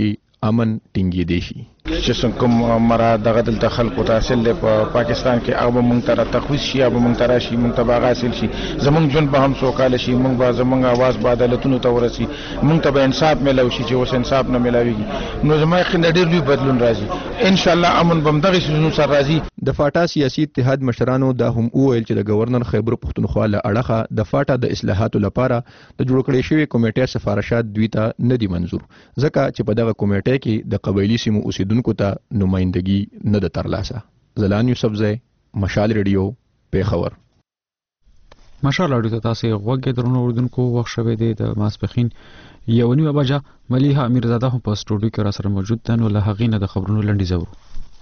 امن ټینګېدی شي. چې څنګه کوم مراد دغه دلته خلکو ته حاصل دی په پاکستان کې هغه مونږ ته تخویص شي هغه مونږ ته راشي مونږ ته به حاصل شي زمونږ ژوند به هم سوکاله شي مونږ به زمونږ اواز به عدالتونو ته ورسي مونږ ته به انصاف میلاو شي چې اوس انصاف نه میلاویږي نو زما یقین ډېر لوی بدلون راځي ان شاء الله امن به همدغې څیزونو سره راځي. د فاټا سیاسي اتحاد مشرانو دا هم وویل چې د گورنر خیبر پښتونخوا له اړخه د فاټا د اصلاحاتو لپاره د جوړ کړې شوې کمیټې سفارشات دوی ته نه دي منظور ځکه چې په دغه کمیټې کې د قبایلي سیمو اوسیدونکو ته نمائندګي نه ده ترلاسه. زلان یوسفزی، مشال ریډیو، پیښور. مشال اړیو ته تاسو غوږی درنو اوردونکو وخت شوه دی د ماسپخین یو نیمه بجه. ملیحه امیرزاده هم په سټوډیو کې را سره موجود ده نو له هغې نه د خبرونو لنډیز اورو.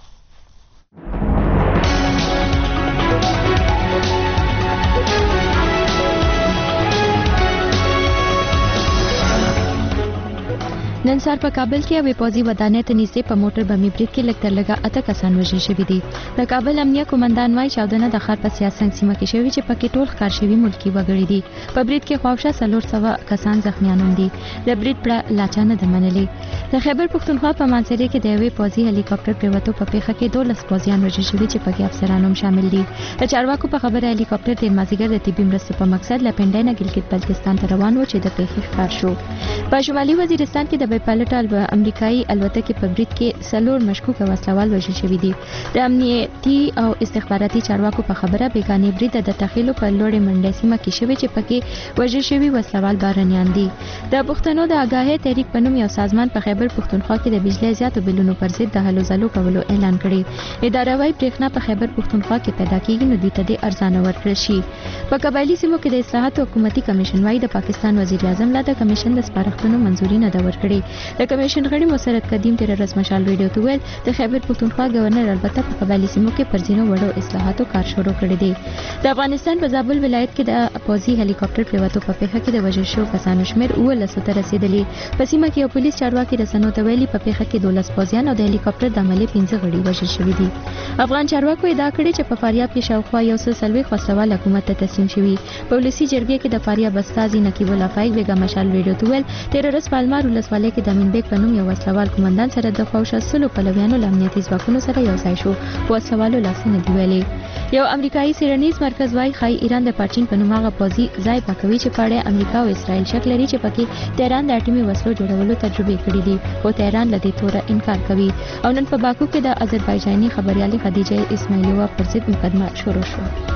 نن سهار په کابل کې یوې پوځي ودانۍ ته نږدې په موټر بمي برید کې لږ تر لږه اته کسان وژل شوي دي. د کابل امنیه قومندان وایي چاودنه د ښار په سیاسنګ سیمه کې شوې چې پکې ټول ښکار شوي ملکي وګړي دي. په برید کې خواوشا څلور سوه کسان زخمیان هم دي. د برید پړه لاچا نه ده منلې. د خیبر پښتونخوا په مانسهرې کې د یوې پوځي هلیکاپټر پرېوتو په پیښه کې دولس پوځیان وژل شوي چې پکې افسران هم شامل دي. د چارواکو په خبره هلیکاپټر د مازدیګر د طبي مرستو په مقصد له پنډۍ نه ګلګت بلتستان ته روان و چې د پیښې ښکار شو. په شمالي وزیرستان کې د بې پایلوټه امریکایي الوتکې په برید کې څلور مشکوکه وسلوال وژل شوي دي. د امنیتي او استخباراتي چارواکو په خبره بیګانې برید د تخیلو په لوړې منډۍ سیمه کې شوی چې پکې وژل شوي وسلوال بهرنیان دي. د پښتنو د آګاهۍ تحریک په نوم یو سازمان په خیبر پښتونخوا کې د بجلی زیاتو بلونو پر ضد د هلو ځلو کولو اعلان کړی. اداره وايي برېښنا په خیبر پښتونخوا کې پیدا کیږي نو دوی ته د ارزانه ورکړل شي. په قبایلي سیمو کې د اصلاحاتو حکومتي کمیشن وايي د پاکستان وزیر اعظم لا د کمیشن د سپارښتنو منځوري نه ده ورکړې. د کمیشن غړي مسرت قدیم تیر ورځ مشال ریډیو ته ویل د خیبر پښتونخوا گورنر البته په قبایلي سیمو کې پر ځینو وړو اصلاحاتو کار شروع کړی دی. د افغانستان په زابل ولایت کې د پوځي هلیکاپټر پرېوتو په پیښه کې د وژل شوو کسانو شمېر اوولسو ته رسېدلی. په سیمه کې یو پولیس چارواکي رسنیو ته ویلي په پیښه کې دولس پوځیان او د هلیکاپټر د عملې پنځه غړي وژل شوي دي. افغان چارواکو ادعا کړې چې په فاریاب کې شاوخوا یو سل څلوېښت وسلوال حکومت ته تسلیم شوي. په ولسي جرګې کې د فاریاب استازي نقیب الله فایق بیګا مشال ریډیو ته ویل تېره ورځ په المار ولسوالۍ کې د امین بیګ په نوم یو وسلوال قومندان سره د خواوشا سلو پلویانو له امنیتي ځواکونو سره یو ځای شو. په وسلوالو لاسونه دي ویلې. یو امریکایي څېړنیز مرکز وایي ښایي ایران د پارچین په نوم هغه پوځي ځای پاکوي چې په اړه امریکا او اسرائیل شک لري چې پکې تهران د اټومي وسلو جوړولو تجربې کړې دي خو تهران له دې توره انکار کوي. او نن په باکو کې د آذربایجاني خبریالې خدیجه اسماعیلووا پر ضد مقدمه شروع شوه.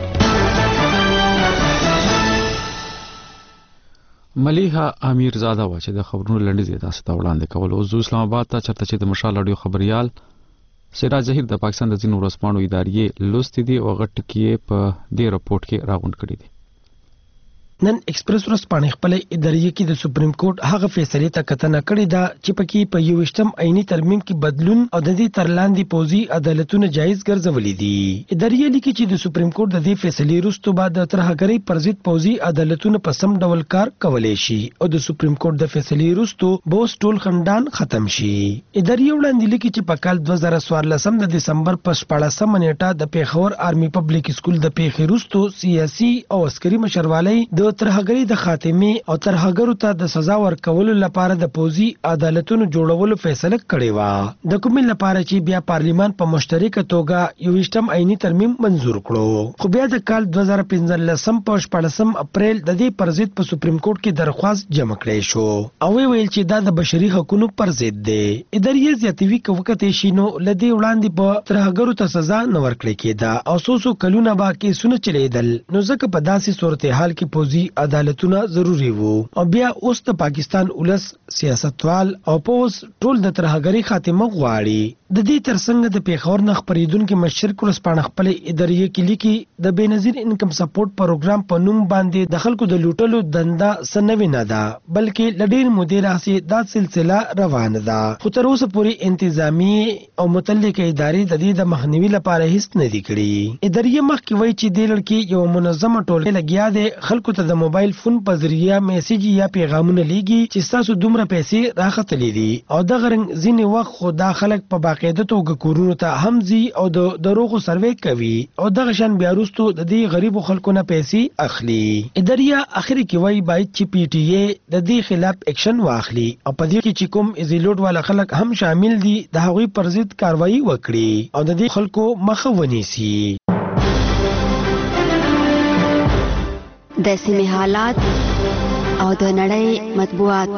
ملیحه امیرزاده وا چې د خبرونو لنډیز تاسو ته وړاندې کول. اوس د اسلام آباد ته چرته چې د مشال اډیو خبريال سراج ظهیر د پاکستان د ځینو ورځپاڼو ادارې لوستې دي او غټ کې په دې رپورت کې راغونډ کړي دي. نن ایکسپریس ورځپاڼې خپل ادارې کې د سپریم کورټ هغه فیصله ته کتنه کړې ده چې پکې په یوشتم عیني ترمیم کې بدلون او د دې تر لاندې پوزي عدالتونه جایز ګرځولې دي. ادارې لیکي چې د سپریم کورټ د دې فیصلې وروسته بعد د ترهګرۍ پر ضد پوزي عدالتونه په سم ډول کار کولای شي او د سپریم کورټ د فیصلې وروسته بوس ټول خندان ختم شي. ادارې وړاندې لیکي چې په کال دوه زره څوارلسم د دسمبر په شپاړسمه نیټه د پیښور آرمي پبلک سکول د پیښې وروسته سیاسي او عسکري مشروالۍ د ترهګرۍ د خاتمې او ترهګرو ته د سزا ورکولو لپاره د پوزي عدالتونو جوړولو فیصله کړې و. د کومې لپاره چې بیا پارلیمان په مشترکه توګه یوشتم عیني ترمیم منزور کړو خو بیا د کال دوه زره پنځلسم په شپاړسم اپریل د دې پر ضد په سپریم کورټ کې درخواست جمع کړی شو او ویل چې دا د بشري حقوقو پر ضد دی. ادارې زیاتوي کوکته شینو لدی وړاندې په ترهګرو ته سزا نه ورکړي کېده او سوسو کلونه با کیسونه چلیدل نو ځکه په داسې صورتحال کې پوزي عدالتونه ضروری وو او بیا اوس د پاکستان ولس سیاستوال او پوس ټول د ترهګرۍ خاتمه غواړي. د دې ترڅنګ د پیښور نه خبرېدونکو مشرک ورسپانه خپل ادارې کې لیکي د بنظیر انکم سپورټ پروګرام په نوم باندې د خلکو د لوټلو دنده سنوي نه ده بلکې لډیر مدیر راځي دا سلسله روانه ده خو تر اوسه پورې انتظامی او متعلقه ادارې د دې د مخنیوي لپاره هیڅ نه دي کړی. ادارې مخکې وایي چې د لړکی یو منظمه ټولګه لګیا ده خلکو ته د موبایل فون په ذریعہ میسج یا پیغامونه لیږي چې تاسو دومره پیسې راخطلې دي او د غرنګ ځینې وخت خو دا خلک په باقاعده توګه کورونو ته همزي او د دروغو سروې کوي او دغه شان بیا وروسته د دې غریبو خلکو نه پیسې اخلي. اداريه اخر کې وایي باید چې پی ټی ای د دې خلاف اکشن واخلي او په دې کې چې کوم ایزیلوډ والا خلک هم شامل دي د هغوی پر ضد کاروایی وکړي او د دې خلکو مخه ونیسي. د سیمې حالات او د نړۍ مطبوعات.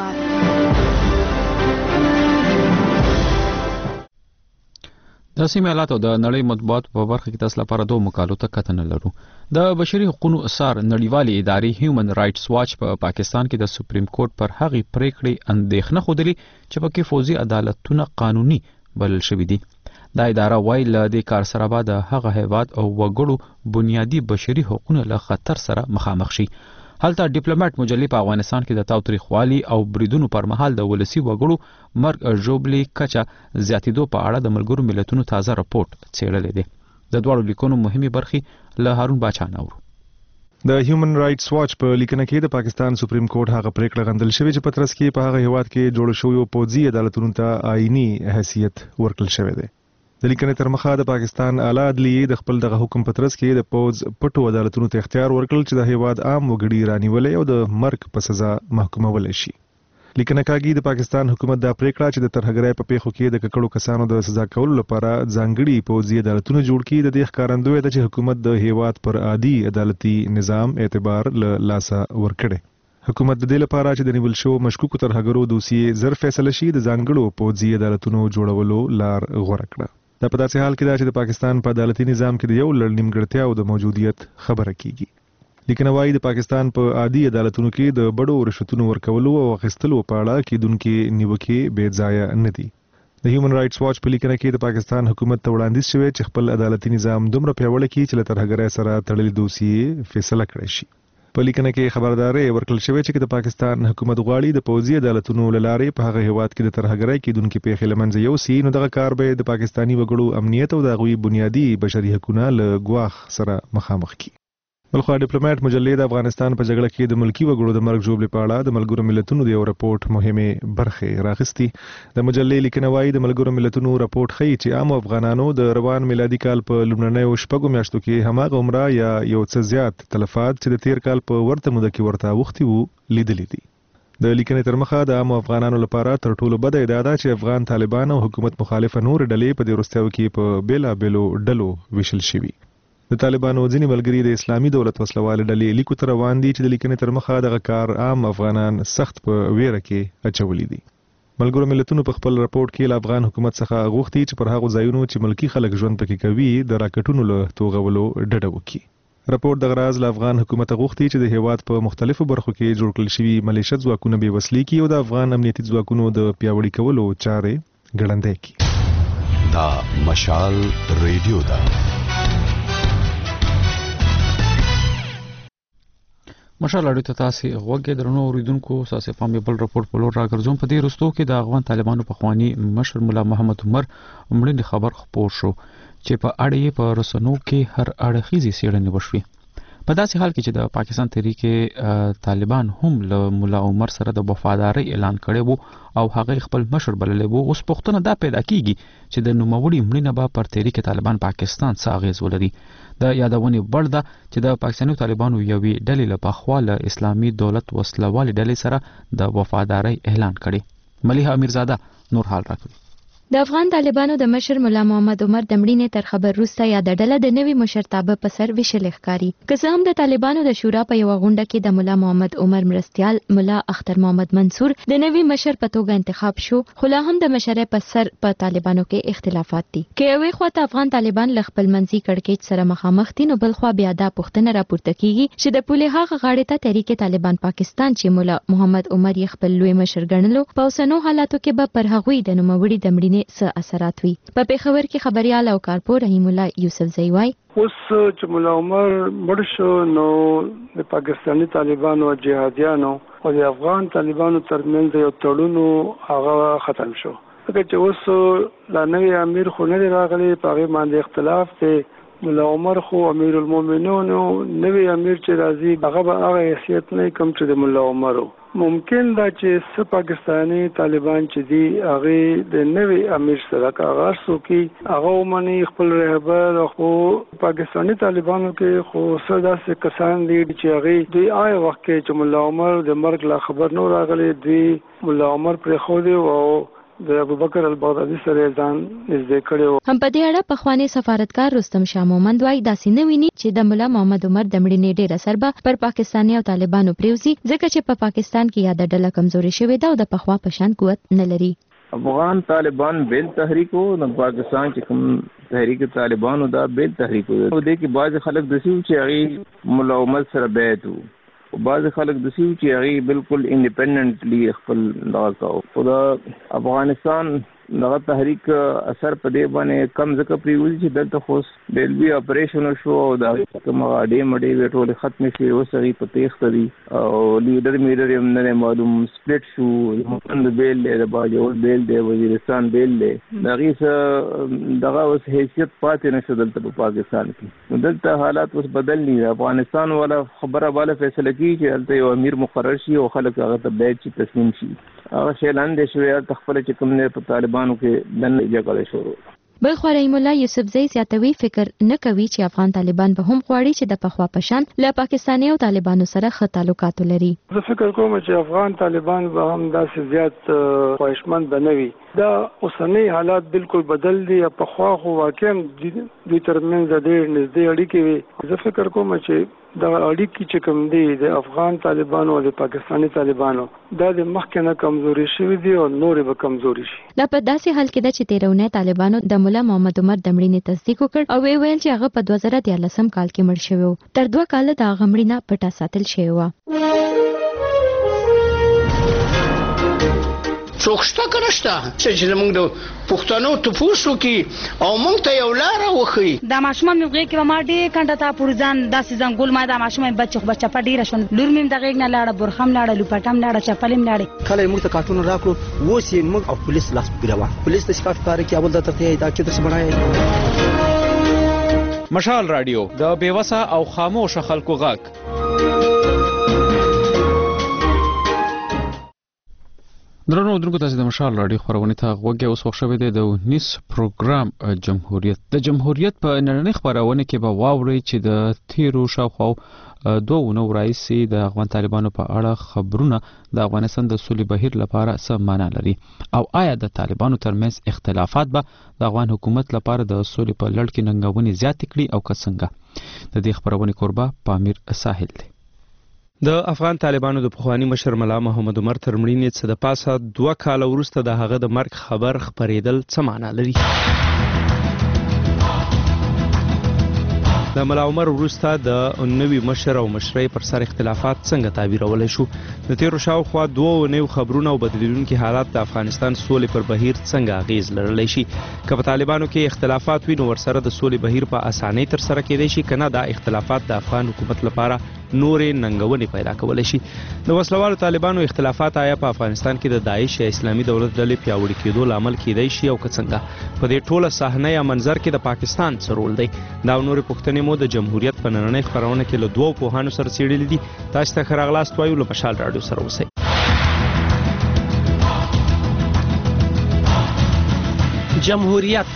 د سیمې حالات او د نړۍ مطبوعات په برخه کې تاسو لپاره دوه مقالو ته کتنه لرو. د بشري حقوقو اثار نړیوالې ادارې هیومن رائټس واچ په پا پاکستان کې د سپریم کورټ پر هغې پریکړې اندېښنه ښودلې چې پکې فوزي عدالتونه قانوني بلل شوي دي. دا اداره وایي له دې کار سره به د هغه هیواد او وګړو بنیادي بشري حقوقونه له خطر سره مخامخ شي. هلته ډیپلوماټ مجلې په افغانستان کې د تاوتریخوالي او بریدونو پر مهال د ولسی وګړو مرګ ژوبلې کچه زیاتېدو په اړه د ملګرو ملتونو تازه راپورټ څېړلی دی. د دواړو لیکونو مهمې برخې له هارون باچا نورو. د هیومن رائټس واچ په لیکنه کې د پاکستان سپریم کورټ هغه پریکړه غندل شوې چې په ترڅ کې په هغه هیواد کې جوړ شوی پوځي عدالتونو ته آئینی حیثیت ورکړل شوی دی. د لیکنې تر مخه د پاکستان اعلی عدلیې د خپل دغه حکم په ترڅ کې د پوز پټو عدالتونو ته اختیار ورکړل چې د هیواد عام وګړي رانیولې او د مرګ په سزا محکومول شي. لیکنه کاږي د پاکستان حکومت دا پریکړه چې د ترهګرۍ په پیښو کې د ککړو کسانو د سزا کولو لپاره ځانګړي پوځي عدالتونه جوړ کړي د دې ښکارندوی ده چې حکومت د هیواد پر عادي عدالتي نظام اعتبار له لاسه ورکړي. حکومت د دې لپاره چې د نیول شو مشکوکو ترهګرو دوسیې زر فیصله شي د ځانګړو پوځي عدالتونو جوړولو لار غوره کړه. دا په داسې حال کې ده چې د پاکستان په عدالتي نظام کې د یو لړ نیمګړتیاو د موجودیت خبره کیږي. لیکنه وايي د پاکستان په عادي عدالتونو کې د بډو رشوتونو ورکولو او اخیستلو په اړه کېدونکې نیوکې بې ځایه نه دي. د هیومن رائټس واچ په لیکنه کې د پاکستان حکومت ته وړاندیز شوی چې خپل عدالتي نظام دومره پیاوړی کړي چې له ترهګرۍ سره تړلې دوسیې فیصله کړی شي. په لیکنه کې خبرداري ورکړل شوې چې د پاکستان حکومت غواړي د پوځي عدالتونو له لارې په هغه هیواد کې د ترهګرۍ کېدونکې پیښې له منځه یوسي، نو دغه کار به د پاکستاني وګړو امنیت او د هغوی بنیادي بشري حقونه له ګواښ سره مخامخ کړي. بلخوا ډیپلوماټ مجلې د افغانستان په جګړه کې د ملکی وګړو د مرګ ژوبلې په اړه د ملګرو ملتونو د یو راپورټ مهمه برخه راغستې. د مجلې لیکنه وايي د ملګرو ملتونو راپورټ ښيي چې عام افغانانو د روان میلادي کال په لومړنیو شپږو میاشتو کې هماغه عمره یا یو څه زیات تلفات چې د تیر کال په ورته موده کې ورته اوښتي وو لیدلې دي. د لیکنې تر مخه د عام افغانانو لپاره تر ټولو بده ادعا ده چې افغان طالبان او حکومت مخالفه نور ډلې په دې وروستیو کې په بیلابیلو ډلو ویشل شوي. د طالبانو ځینې ملګري د اسلامي دولت وسلوال ډلې لیکو ته روان دي چې د لیکنې تر مخه دغه کار عام افغانان سخت په ویره کې اچولي دي. ملګرو ملتونو په خپل راپورټ کې له افغان حکومت څخه غوښتي چې پر هغو ځایونو چې ملکی خلک ژوند پکې کوي د راکټونو له توغولو ډډه وکړي. راپورټ دغه راز له افغان حکومت غوښتي چې د هیواد په مختلفو برخو کې جوړ کړل شوي ملیشه ځواکونه بې وسلې کړي او د افغان امنیتي ځواکونو د پیاوړي کولو چارې ګړندۍ کړي. دا مشال ریډیو ده. مشال اړیو ته تاسو غوږی درنو اوریدونکو ساسې پام بل راپورټ په لور راګرځوم. په دې رستو کې د افغان طالبانو په خواني مشر مولا محمد عمر مړینې خبر خپور شو چې په اړه یې په رسنو کې هر اړخیزي څېړنې وشوې. په داسې حال کې چې د پاکستان تحریک طالبان هم له مولا عمر سره د وفادارۍ اعلان کړی وو او هغه خپل مشر بللی وو، اوس پوښتنه دا پیدا کیږي چې د نوموړي مړینه به پر تحریک طالبان پاکستان څه اغیز ولري. د یادونې بړ ده چې د پاکستاني طالبانو یوې ډلې له پخوا له اسلامي دولت وسلوالې ډلې سره د وفادارۍ اعلان کړی. ملیحه امیرزاده نور حال راکوي. د افغان طالبانو د مشر مولا محمد عمر د مړینې تر خبر وروسته یاده ډله د نوي مشرتابه په سر ویشل ښکاري. که څه هم د طالبانو د شورا په یوه غونډه کې د مولا محمد عمر مرستیال مولا اختر محمد منصور د نوي مشر په توګه انتخاب شو، خو لا هم د مشرۍ په سر په طالبانو کې اختلافات دي. که یوې خواته افغان طالبان له خپل منځي کړکېچ سره مخامخ دي، نو بل خوا بیا دا پوښتنه راپورته کیږي چې د پولې هغه غاړې ته تحریک طالبان پاکستان چې مولا محمد عمر یې خپل لوی مشر ګڼلو، په اوسنو حالاتو کې به پر هغوی د نوموړي د مړینې څه اثرات وي. په پیښور کې خبريال او کارپور رحیم الله یوسف زئی وایي اوس چې مولا عمر مړ شو نو د پاکستاني طالبانو او جهادیانو او د افغان طالبانو ترمنځ یو تړون هغه ختم شو. ځکه چې اوس لا نوی امیر خو نه راغلی، په هغې باندې اختلاف دی. مولا عمر خو امیر المؤمنین نوی امیر چې راځي هغه به هغه حیثیت نه کوم چې د مولا عمر ممکن دا چې س پاکستانی طالبان چې دی هغه د نوې امیر سره کاغذ سوکي هغه ومني خپل رهبر خو پاکستانی طالبانو کې خو صدا سے کسان دي چې هغه دوی آی وخت کې چې مولا عمر د مرګ لا خبر نو راغلي دوی مولا عمر پر خو دی او د ابوبکر البغدادي سره ځان نږدې کړو. هم په دې اړه پخوانی سفارتکار رستم شاه مومند وايي داسې نه ویني چې د مولا محمد عمر د مړینې ډېر اثر به پر پاکستاني او طالبانو پریوزي ځکه چې په پاکستان کې یاد ډله کمزوري شوې ده او د پخوا په شان قوت نه لري. افغان طالبان بیل تحریک او د پاکستان چې کوم تحریک طالبانو دا بیل تحریک و. د دې کې بعض خلک دسیو چې هغه مولا عمر سره بیعت وو او بعض خلک دسیو چې هغه بالکل انډیپندنټلی خپل لاس او خدا افغانستان دغه تحریک اثر په دې باندې کم ځکه پریوزي چې دلته خو ریلوي اپریشن شو او دا کوم اډې مډې ټول ختم شي او سړي په تېښته دي او لیډر میډر هم نه معلوم سپلیټ شو مند بیل د باجوړ بیل دی وزیرستان بیل دی دغه دغه اوس حیثیت پاتې نشو دلته په پاکستان کې. دلته حالات اوس بدل دي. افغانستان ولا خبره بالا فیصله کی چې دلته یو امیر مقرر شي او خلک هغه ته بیعت شي تسلیم شي. هغه شیلان دي شوی تخپل چې کوم نه په طالبانو کې دنه جګړه شروع. بل خو رحیم الله یوسفزئی زیاتوي فکر نه کوي چې افغان طالبان به هم غواړي چې د پخوا پشان له پاکستاني او طالبانو سره ښه تعلقات ولري. زه فکر کوم چې افغان طالبان به هم داسې زیات خواهشمند بنوي. دا اوسنی حالات بالکل بدل دي. پخوا خو واقعا دوی ترمنځ د ډېر نږدې اړیکې وي. زه فکر کوم چې دا اړیکې چې کوم دي د افغان طالبانو او د پاکستاني طالبانو دا د مخکې نه کمزوري شوي دي او نورې به کمزوري شي. دا په داسې حال کې ده چې تیرونه طالبانو د مولا محمد عمر د مړینې تصدیق وکړ او ویل چې هغه په دوه زره دیارلسم کال کې مړ شوی و. تر دوه کاله د هغه مړینه پټه ساتل شوې وه. څوک شته که نشته چې زموږ د پښتنو تپوس وکړي او موږ ته یو لاره وښیي. دا ماشومان مې غېږ کې به ما ډېر کنډه ته پورې ځان داسې ځنګول ما دا ماشوم مې بچ خو چپه ډېره شوه. لور مې هم د غېږ نه لاړه، برخه هم لاړه، لوپټه هم لاړه، چپل هم لاړې. کله یې موږ ته کارټونه راکړو اوس یې موږ او پولیس لاس په ګیره وه. پولیس ته چې کار ښکاره کړي اول درته ته یې دا چې داسې بڼه مشال راډیو د بېوسه او خاموشه خلکو غږ. درنو درنو تاسو د مشال راډیو خبرونه ته غوږی اوس وخت شوی دی د نیس پروګرام جمهوریت. د جمهوریت په نړۍ خبرونه کې به واوري چې د تیرو شاوخوا دوه نو راځي د افغان طالبانو په اړه خبرونه د افغانستان د سولې بهیر لپاره څه معنا لري او آیا د طالبانو ترمنځ اختلافات به د افغان حکومت لپاره د سولې په لړ کې ننګونې زیات کړي او که څنګه. د دې خبرونه قربا پامیر ساحل دی. د افغان طالبانو د پخوانی مشر مولا محمد عمر تر مړینې څخه د پاسه دوه کال وروسته د هغه د مرګ خبر خبرېدل څه معنا لري؟ د مولا عمر وروسته د نوي مشر او مشرۍ پر سر اختلافات څنګه تعبیرولای شو؟ د تیرو شاوخوا دوه نوو خبرونه او بدلیدونکي حالات د افغانستان سولې پر بهیر څنګه اغیز لرلی شي؟ که په طالبانو کې اختلافات وي نو ورسره د سولې بهیر په اسانۍ ترسره کیدای شي، که نه دا اختلافات د افغان حکومت لپاره نورې ننګونې پیدا کولی شي. د وسلوالو طالبانو اختلافات آیا په افغانستان کې د داعش یا اسلامي دولت ډلې پیاوړي کېدو لامل کیدای شي او که څنګه؟ په دې ټوله صحنه یا منظر کې د پاکستان څه رول دی؟ دا او نورې پوښتنې مو د جمهوریت په نننۍ خپرونه کې له دوو پوهانو سره څېړلې دي. تاسو ته ښه راغلاست وایو. له مشال راډیو سره اوسئ. جمهوریت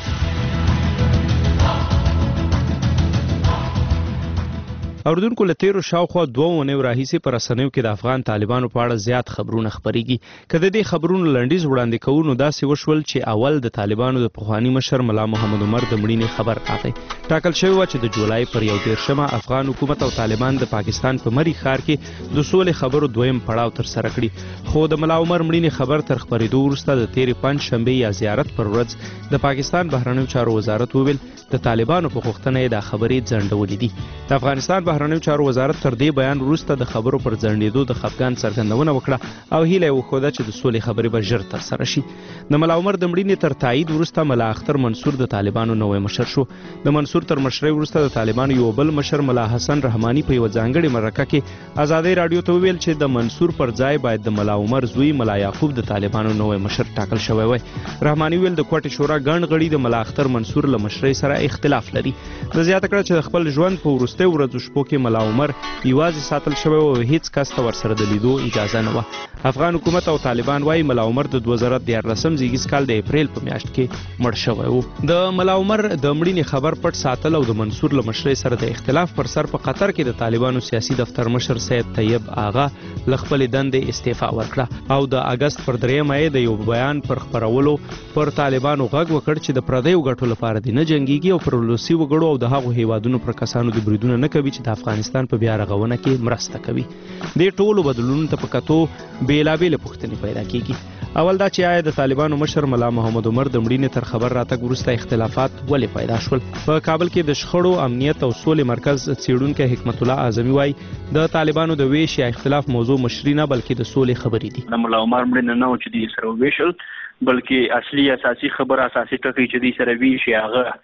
اوردونکو له تیرو شاوخوا دوه اونیو راهیسې په رسنیو کې د افغان طالبانو په اړه زیات خبرونه خپریږي. که د دې خبرونو لنډیز وړاندې کوو نو داسې وشول چې اول د طالبانو د پخواني مشر مولا محمد عمر د مړینې خبر راغی. ټاکل شوی وه چې د جولای پر یو دېرشمه افغان حکومت او طالبان د پاکستان په مري ښار کې د سولې خبرو دویم پړاو ترسره کړي. خو د مولا عمر مړینې خبر تر خپرېدو وروسته د تېرې پنجشنبې یا زیارت پر ورځ د پاکستان بهرنیو چارو وزارت وویل د طالبانو په غوښتنه یې دا خبرې ځنډولې دي. د افغانستان بهرنیو چارو وزارت تر دې بیان وروسته د خبرو پر ځنډېدو د خفګان څرګندونه وکړه او هیله یې وښوده چې د سولې خبرې به ژر ترسره شي. د مولا عمر د مړینې تر تایید وروسته ملا اختر منصور د طالبانو نوی مشر شو. د منصور تر مشرۍ وروسته د طالبانو یو بل مشر ملا حسن رحماني په یوه ځانګړې مرکه کې ازادۍ راډیو ته وویل چې د منصور پر ځای باید د ملا عمر زوی ملا یعقوب د طالبانو نوی مشر ټاکل شوی وای. رحماني ویل د کوټې شورا ګڼ غړي د ملا اختر منصور له مشرۍ سره اختلاف لري. د زیاته کړه چې د خپل ژوند په وروستیو ورځو شپو کې ملا عمر یوازې ساتل شوی او هیڅ کس ته ورسره د لیدو اجازه نه وه. افغان حکومت او طالبان وایي ملا عمر د دوه زره دیارلسم زیږیز کال د اپریل په میاشت کې مړ شوی و. د ملا عمر د مړینې خبر پټ ساتل او د منصور له مشرۍ سره د اختلاف پر سر په قطر کې د طالبانو سیاسي دفتر مشر سید طیب آغا له خپلې دندې استعفا ورکړه او د اګست پر دریمه یې د یو بیان پر خپرولو پر طالبانو غږ وکړ چې د پردیو ګټو لپاره دې نه جنګیږي او پر ولسي وګړو او د هغو هیوادونو پر کسانو د بریدونه نه کوي چې د افغانستان په بیا رغونه کې مرسته کوي. دې ټولو بدلونونو ته په کتو بېلابېلې پوښتنې پیدا کیږي. اول دا چې آیا د طالبانو مشر ملا محمد عمر د مړینې تر خبر راتګ وروسته اختلافات ولې پیدا شول؟ په کابل کې د شخړو امنیت او سولې مرکز څیړونکی حکمت الله اعظمي وایي د طالبانو د ویش یا اختلاف موضوع مشري نه بلکې د سولې خبرې دي. د ملا عمر مړینه نه و چې دوی سره وویشل، بلکې اصلي اساسي خبره اساسي ټکی چې دوی سره ویشي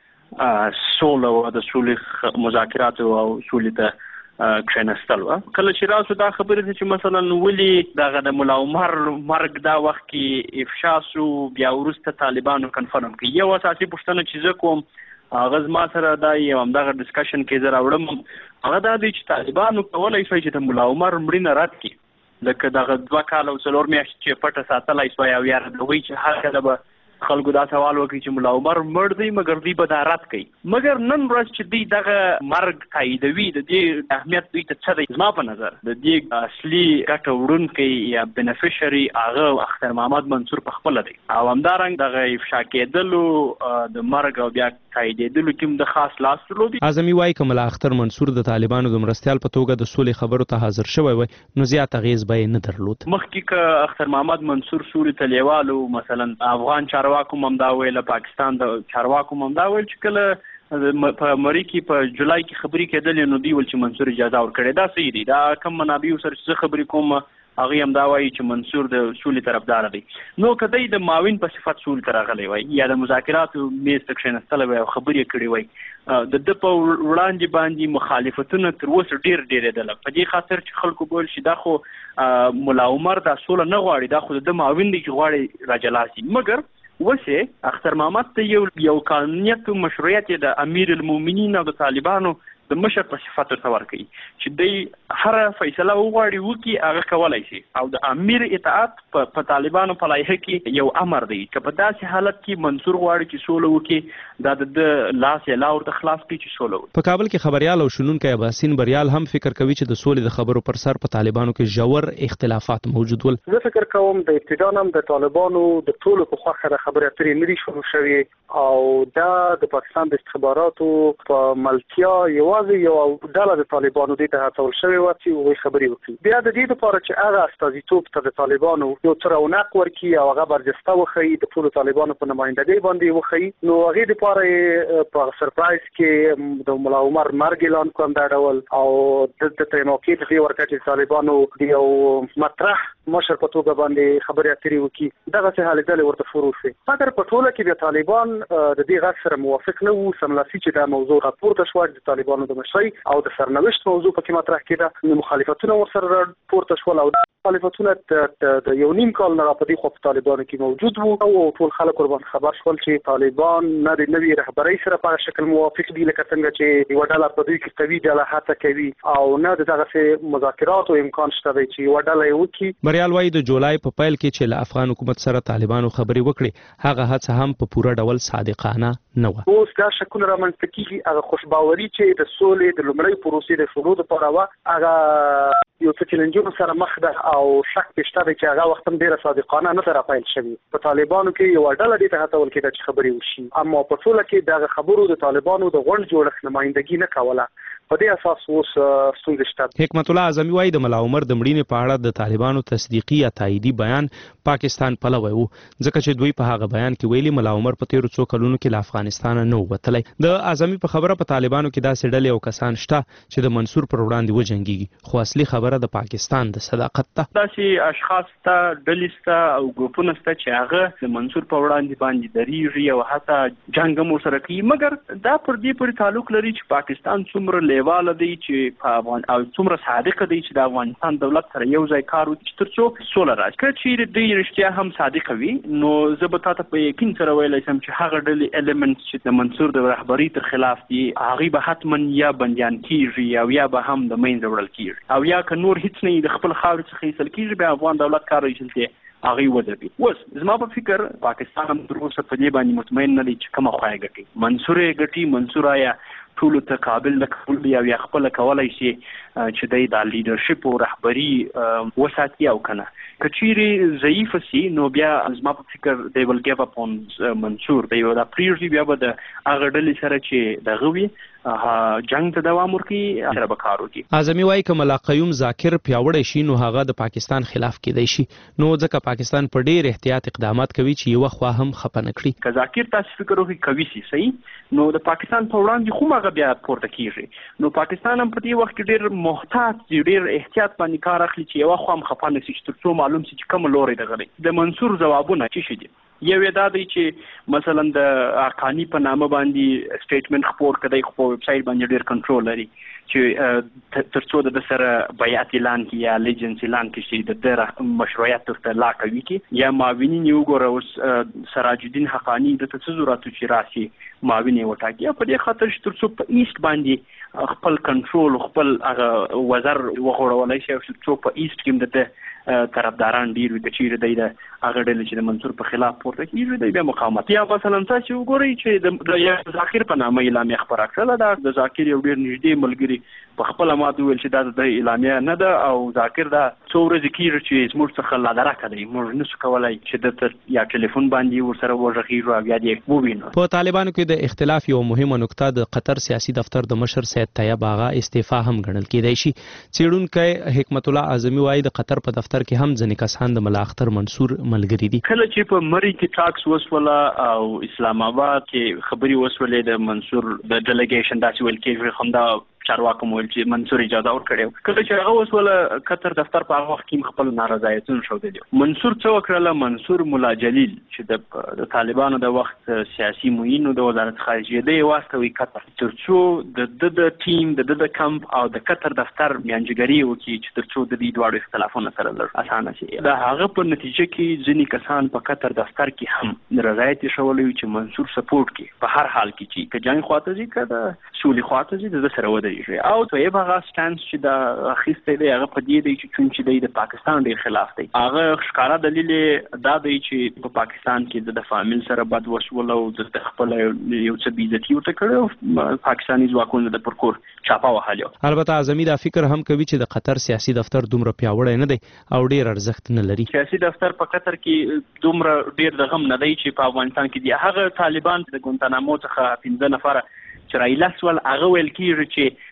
هغه سوله او د سولې مذاکرات او سولې ته کښېنستل وه. کله چې راسو دا خبرې ده چې مثلا ولې دغه د ملا عمر مرګ دا وخت کې افشا سو بیا وروسته طالبانو کنفرم کړي. یو اساسي پوښتنه چې زه کوم هغه زما سره دا یو همدغه ډسکشن کې زه راوړم هغه دا دی چې طالبانو کولی شوی چې د ملا عمر مړینه رد کړي، لکه دغه دوه کاله او څلور میاشتې چې پټه ساتلی سوی او یا ردوي چې هر کله به خلکو دا سوال وکړي چې ملا عمر مړ دی مګر دوی به دا رد کوي. مګر نن ورځ چې دوی دغه مرګ تاییدوي د دې اهمیت دوی ته څه دی؟ زما په نظر د دې اصلي ګټه وړونکی یا بینیفیشري هغه اختر محمد منصور په خپله دی او همدارنګ دغه افشا کېدلو د مرګ او بیا تاییدېدلو کې هم د خاص لاس درلودي. اعظمي وایي که ملا اختر منصور د طالبانو د مرستیال په توګه د سولې خبرو ته حاضر شوی وای نو زیات اغېز به یې نه درلود. مخکې که اختر محمد منصور سولې ته لیوالو مثلا افغان چارواکو هم دا ویل، پاکستان د چارواکو هم دا ویل چې کله په مری کې په جولای کې خبرې کېدلې نو دوی ول چې منصور اجازه ورکړې. دا صحیح دی. دا کم منابعو سره چې خبرې کوم هغه هم دا وایي چې منصور د سولې طرفدار دی. نو که دی د معاون په صفت سولې ته راغلی وای یا د مذاکراتو میز ته کښېنستلی وای او خبرې کړې وای د ده په وړاندې باندې مخالفتونه تر اوسه ډېر ډېرېدله په دې خاطر چې خلکو به ویل چې دا خو ملا عمر دا سوله نه غواړي، دا خو د ده معاون دی چې غواړي راجلا سي. مګر وسه اختر محمد ته یو یو قانونیت او مشروعیت د امیر المؤمنین او د طالبانو د مشر په صفت ورته ورکوي چې دوی هر فیصله وغواړي وکړي هغه کولی شي او د امیر اطاعت په طالبانو په لایحه کې یو امر دی چې په داسې حالت کې منصور غواړي چې سوله وکړي دا د لاس یې لا ورته خلاص کړي چې سوله وکړي. په کابل کې خبریال او شنونکی اباسین بریال هم فکر کوي چې د سولې د خبرو پر سر په طالبانو کې ژور اختلافات موجود ول. زه فکر کوم د ابتدا هم د طالبانو د ټولو په خوښه د خبرې اترې نه دي شروع شوې او دا د پاکستان د استخباراتو په ملتیا یوازې یو ډله د طالبانو دې ته هڅول شوې وه چې هغوی خبرې وکړي. بیا د دې دپاره چې هغه استازیتوب ته د طالبانو یو څه رونق ورکړي او هغه برجسته وښیي د ټولو طالبانو په نمایندګۍ باندې وښیي نو هغې دپاره یې په سرپرایز کې د ملا عمر مرګ اعلان کړ دا ډول او دلته ته یې موقع دغې ورکړه چې طالبانو د یو مطرح مشر په توګه باندې خبرې اترې وکړي. دغسې هلې ځلې ورته شروع شوې. مګر په ټوله کې د طالبان د دې غږ سره موافق نه وو. سملاسي چې دا موضوع راپورته شوه د طالبانو د مشرۍ او د سرنوشت موضوع پکې مطرح کېده نو مخالفتونه ورسره پورته شول او مخالفتونه د یو نیم کال نه را په دې خوا په طالبانو کې موجود وو او ټول خلک ورباندې خبر شول چې طالبان نه د نوي رهبرۍ سره په شکل موافق دي لکه څنګه چې یوه ډله په دوی کې قوي ډله هڅه کوي او نه د دغسې مذاکراتو امکان شته دی چې یوه ډله یې وکړي. بریال وایي د جولای په پیل کې چې له افغان حکومت سره طالبانو خبرې وکړې هغه هڅه هم په پوره ډول صادقانه نه وه. اوس دا شکونه رامنځته کېږي هغه خوشباوري چې د سولې د لومړۍ پروسې د شروع دپاره وه هغه یو څه چلنجونو سره مخ ده او شک پې شته دی چې هغه وخت هم ډېره صادقانه نه ده راپیل شوې. په طالبانو کې یوه ډله دې ته هڅول کېده چې خبرې وشي اما په ټوله کې دغه خبرو د طالبانو د غونډ جوړښت نمایندګي نه کوله. په دې اساس اوس ستونزې شته. حکمت الله اعظمي وایي د ملا عمر د مړینې په اړه د طالبانو تصدیقي یا تاییدي بیان پاکستان پلوی و ځکه چې دوی په هغه بیان کې ویلي ملا عمر په تیرو څو کلونو کې له افغانستانه نه ووتلی. د اعظمي په خبره په طالبانو کې داسې ډلې او کسان شته چې د منصور پر وړاندې وجنګېږي خو اصلي خبره د پاکستان د صداقت ده. داسې اشخاص ته ډلې شته او ګروپونه شته چې هغه د منصور په وړاندې باندې درېږي او حتی جنګ هم ورسره کوي. مګر دا پر دې پورې تعلق لري چې پاکستان څومره لیواله دی چې په افغان او څومره صادق دی چې د افغانستان دولت سره یو ځای کار وکړي چې تر څو سوله راشي. که چیرې دوی دوی رښتیا هم صادق وي نو زه به تاسو په یقین سره ویلی شم چې هغه ډلې الیمنټ چې د منصور د رهبرۍ تر خلاف دي هغه به حتما یا بندیان کیږي او یا به هم د منځه وړل کیږي او یا که نور هیڅ نه د خپل خاورې څخه ایستل کیږي بیا افغان دولت کار ایستل هغه ودربي. اوس زما په فکر پاکستان هم تر اوسه په دې باندې مطمئن نه دی چې کومه خوا یې ګټي. منصور یې ګټي، منصور آیا ټولو ته قابل د قبول دی او یا خپله کولی شي چې دی دا لیډرشپ او رهبري وساتي او که نه. که چیرې ضعیفه سي نو بیا زما په فکر دی ول ګیو اپ اون منصور. دی دا پریورټي بیا به د هغه ډلې سره چې دغه وي جنگ ته دوام ورکړي سره به کار وکړي. اعظمي وایي که ملا قیوم ذاکر پیاوړی شي نو هغه د پاکستان خلاف کیدی شي، نو ځکه پاکستان په ډېر احتیاط اقدامات کوي چې یوه خوا هم خفه نه کړي. که ذاکر تاسو فکر وکړئ قوي سي صحیح نو د پاکستان په وړاندې خو هغه بیا پورته کیږي. نو پاکستان هم په دې وخت کې ډېر محتاط دی، ډېر احتیاط باندې کار اخلي چې یوه خوا هم خفه نه سي چې تر څو معلوم سي چې کوم لوري دغه دی. د منصور ځوابونه څه شي دي؟ یو یې دا دی چې مثلا د حقانی په نامه باندې سټیټمنټ خپور کړی خو په ویب سایټ باندې ډېر کنټرول لري چې تر څو د سره بیعت اعلان کړي یا لیجنس اعلان کړي چې د د مشروعیت ته لا کوي کې یا معاونین یو ګوره اوس سراج الدین حقانی د څه ضرورت چې راشي معاون یې وټاکي په دې خاطر چې تر څو په ایست باندې خپل کنټرول خپل هغه وزر وغوړولی شي او څو په ایست کې د طرفداران ډیر وي د چیرې دی د هغه ډلې چې د منصور په خلاف پورته کېږي دی بیا مقاومت. یا مثلا تاسو وګورئ چې د یا ذاکر په نامه اعلامیه خپره کړله، دا د ذاکر یو ډېر نږدې ملګري په خپله ماته وویل چې دا د اعلامیه نه ده او ذاکر دا څو ورځې کېږي چې زموږ څخه لادرکه دی، موږ نشو کولی چې ده ته یا ټلیفون باندې ورسره وغږېږو او یا دې ووینو. په طالبانو کې د اختلاف یو مهمه نکته د قطر سیاسي دفتر د مشر سید طیب آغا استعفا هم ګڼل کېدی شي. څېړونکی حکمت الله اعظمي وایي د قطر په دفتر کې هم ځینې کسان د ملا اختر منصور ملګري دي. کله چې په مری کې ټاکس وسوله او اسلام آباد کې خبري وسولې د منصور د ډیلیګیشن داسې ویل کېږي همدا چارواکو مو ویل چې منصور اجازه ورکړې. کله چې هغه وسوله قطر دفتر په هغه وخت کې خپل نارضایتونه ښودلي. منصور څه وکړله؟ منصور ملا جلیل چې د طالبانو د وخت سیاسي معین د وزارت خارجیه دی واستوي قطر تر څو د د د ټیم د د کمپ او د قطر دفتر میانجګري وکړي چې تر څو د دې دواړو اختلافونه سره لږ اسانه شي. د هغه په نتیجه کې ځینې کسان په قطر دفتر کې هم رضایت یې ښوولی چې منصور سپورټ کړي په هر حال کې چې که جنګ خواته ځي که د سولې خواته ځي د ده سره ودرېږي. او طیب هغه سټانس چې د اخیستی دی هغه په دې دی چې چون چې دی د پاکستان ډېر خلاف دی. هغه ښکاره دلیل یې دا دی چې په پاکستان کې د فامیل سره بد وشول او د خپله یو څه بېعزتي ورته کړې او پاکستاني ځواکونو د پر کور چاپه وهلې. البته اعظمي دا فکر هم کوي چې د قطر سیاسي دفتر دومره پیاوړی نه دی او ډېر ارزښت نه لري. سیاسي دفتر په قطر کې دومره ډېر دغم نه دی چې په افغانستان کې دي. هغه طالبان د ګونتانامو څخه پنځه نفره چې رایله سول هغه ویل کېږي چې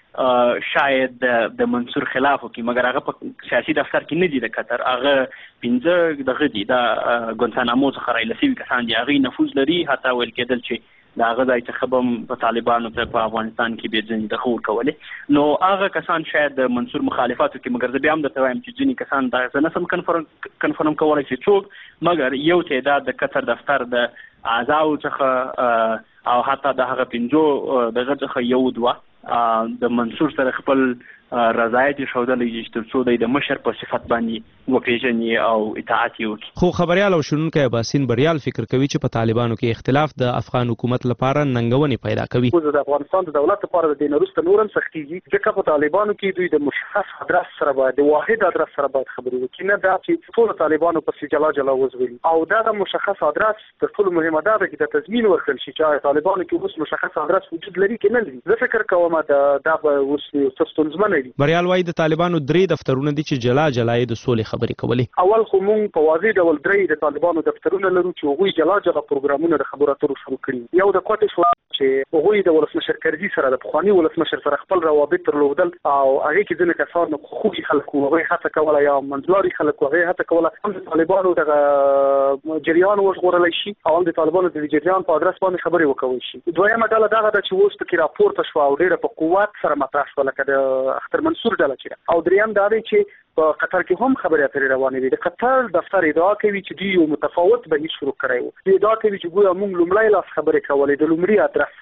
شاید د منصور خلاف وکړي مګر هغه په سیاسي دفتر کې نه دي د قطر. هغه پنځه دغه دي د ګونتانامو څخه رایله سوي کسان دي، هغوی نفوذ لري. حتی ویل کېدل چې د هغه ځای څخه به هم په طالبانو ته په افغانستان کې بیا ځینې دغه ورکولې. نو هغه کسان شاید د منصور مخالفت وکړي مګر زه بیا هم درته وایم چې ځینې کسان دا زه نسم کنفرم کولی چې څوک، مګر یو تعداد د قطر دفتر د اعضاو څخه او حتی د هغه پنځو دغه څخه یو دوه د منصور سره خپل رضایت یې ښودلی چې تر څو دی د مشر په صفت باندې وپېژني او اطاعت یې وکړي. خو خبریال او شنونکی باسین بریال فکر کوي چې په طالبانو کې اختلاف د افغان حکومت لپاره ننګونې پیدا کوي. د افغانستان د دولت لپاره د دې نه وروسته نور هم سختېږي ځکه په طالبانو کې دوی د مشخص ادرس سره باید د واحد ادرس سره باید خبرې وکړي، نه دا چې ټولو طالبانو پسې جلا جلا وزولي. او دغه مشخص ادرس تر ټولو مهمه دا ده چې د تضمین ورکړل شي چې طالبانو کې اوس مشخص ادرس وجود لري که نه لري. زه فکر کوم دا به اوس څه ستونزمنه وي. بریال وایي د طالبانو درې دفترونه دي چې جلا جلا یې د سولې خبرې کولې. اول خو موږ په واضح ډول درې د طالبانو دفترونه لرو چې هغوی جلا جلا پروګرامونه د خبرو اترو شروع کړي. یو د کوټې شو چې هغوی د ولسمشر کرزي سره د پخواني ولسمشر سره خپل روابط درلودل او هغې کې ځینې کسان خوږي خلک وو، هغوی هڅه کوله یا منځلاري خلک وو، هغې هڅه کوله هم د طالبانو دغه جریان وژغورلی شي او هم د طالبانو د جریان په ادرس باندې خبرې وکولی شي. دویمه ډله دغه ده چې اوس پکې راپورته شوه او ډېره په قوت سره مطرح شوه لکه د اختر منصور ډله چې او دریم دا دی چې په قطر کې هم خبرې اترې روانې دي. د قطر دفتر ادعا کوي چې دوی یو متفاوت بهیر شروع کړی و. دوی ادعا کوي چې ګویا موږ لومړی لاس خبرې کولې د لومړي ادرس سره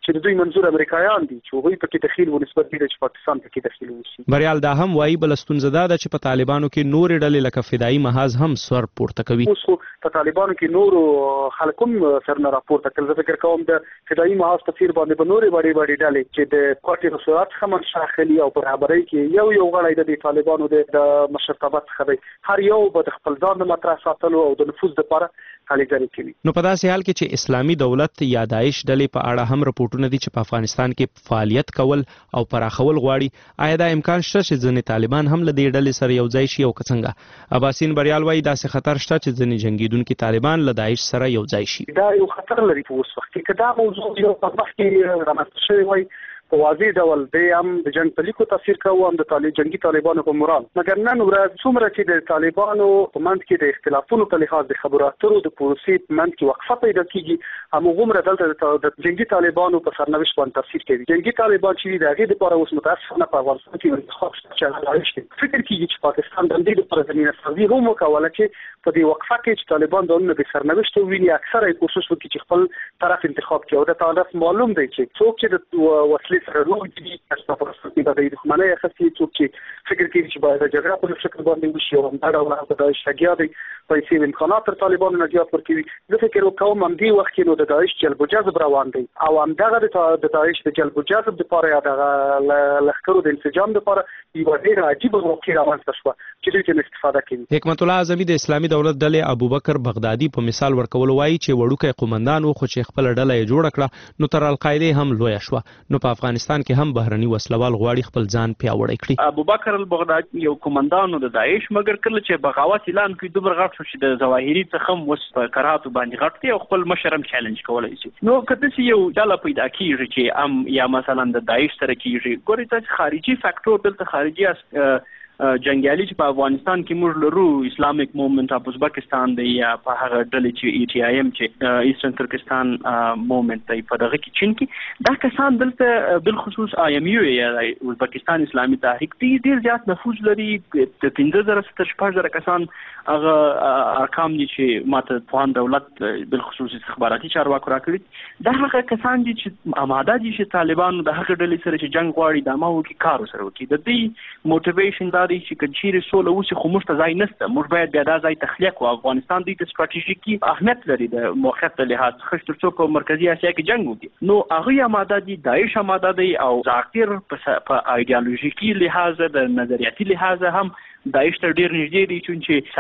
چې د دوی منظور امریکایان دي چې هغوی پکې دخیل و نسبت دي چې پاکستان پکې دخیل وشي. بریال دا هم وایي بل ستونزه ده چې په طالبانو کې نورې ډلې لکه فدایي محاذ هم سر پورته کوي. اوس خو په طالبانو کې نورو خلک هم سر نه راپورته کړل. زه فکر کوم د فدایي محاذ په څیر باندې به نورې وړې وړې ډلې چې د کوټې رسوات څخه منشأ اخلي او په رهبرۍ کې یو یو غړی د طالبانو د مشرتابه څخه دی، هر یو به د خپل ځان د مطرح ساتلو او د نفوذ لپاره هلې ځلې کوي. نو په داسې حال کې چې اسلامي دولت یا داعش ډلې په اړه هم رپورټونه دي چې په افغانستان کې فعالیت کول او پراخول غواړي، آیا دا امکان شته چې ځینې طالبان هم له دې ډلې سره یو ځای شي او که څنګه؟ عباسین بریال وایي داسې خطر شته چې ځینې جنګیدونکي طالبان له داعش سره یو ځای شي. دا یو خطر لري په اوس وخت کې که دا موضوع یو په مخ کې رامنځته شوی وای په واضح ډول دی هم د جنګ په لیکو تاثیر کوو هم د طالب جنگي طالبانو په مورال، مګر نن ورځ څومره چې د طالبانو په منځ کې د اختلافونو په لحاظ د خبرو اترو د پروسې په منځ کې وقفه پیدا کیږي، همغومره دلته د جنگي طالبانو په سرنوشت باندې تاثیر کوي. جنگي طالبان چې د هغې دپاره اوس متاسفانه په افغانستان کې انتخاب شته چې هغه رایج دی. فکر کیږي چې پاکستان د همدې دپاره زمینه سازي هم وکوله چې په دې وقفه کې چې طالبان ځانونه بې سرنوشته وویني، اکثره یې کوشش وکړي چې خپل طرف انتخاب کړي او د طرف معلوم دی چې څوک چې د وسلې سره روږ دي تاسو په اصل کې د دښمنۍ اخستي، څوک چې فکر کوي چې باید د جګړه په شکل باندې وشي او همدا ډول هغه د داعش لګیا دی پیسې امکانات تر طالبانو نه زیات ورکوي. زه فکر کوم همدې وخت کې نو د داعش جلب و جذب روان دی او همدغه د داعش د جلب و جذب دپاره یا دغه لښکرو د انسجام دپاره یوه ډېره عجیبه واقعه رامنځته شوه چې دوی ترې استفاده کوي. حکمت الله اعظمي د اسلامي دولت ډلې ابوبکر بغدادي په مثال ورکولو وایي چې وړوکی قومندان و خو چې خپله ډله یې جوړه کړه نو تر القاعدې هم لویه شوه. نو په افغانستان کې هم بهرني وسلوال غواړي خپل ځان پیاوړی کړي. ابوبکر البغدادي یو قومندان د داعش، مګر کله چې بغاوت اعلان کړي دومره غټ شو چې د ظواهري څخه هم اوس په کرهاتو باندې غټ دی او خپل مشر هم چیلنج کولی شي. نو که داسې یو ډله پیدا کېږي چې ام یا مثلا د داعش سره کېږي، ګورئ تاسې خارجي فاکټور دلته خارجي جنګیالي چې په افغانستان کې موږ لرو، اسلامیک موومنټ اف ازبکستان دی یا په هغه ډلې چې ای ټي آی ایم چې ایسټرن ترکستان موومنټ دی، په دغه کې چین کې دا کسان دلته بالخصوص آی ایم یو یا ازبکستان اسلامي تحریک دی ډېر زیات نفوذ لري. د پنځه زره تر شپږ زره کسان هغه ارقام دي چې ماته افغان دولت بالخصوص استخباراتي چارواکو راکړي. دا هغه کسان دي چې آماده دي چې طالبانو د هغه ډلې سره چې جنګ غواړي دا ما وکړي کار ورسره وکړي. د دې موټیویشن دا دی چې که چیرې سوله وشي خو موږ ته ځای نشته، موږ باید بیا دا ځای تخلیه کړو. افغانستان دوی ته ستراتیژیکي اهمیت لري د موقعیت له لحاظ څخه تر څو په مرکزي اسیا کې جنګ وکړي. نو هغوی آماده دي، داعش آماده دی او ظاهر په ایډیالوژیکي لحاظ د نظریاتي لحاظ هم داعش ته ډېر نږدې دي، چون چې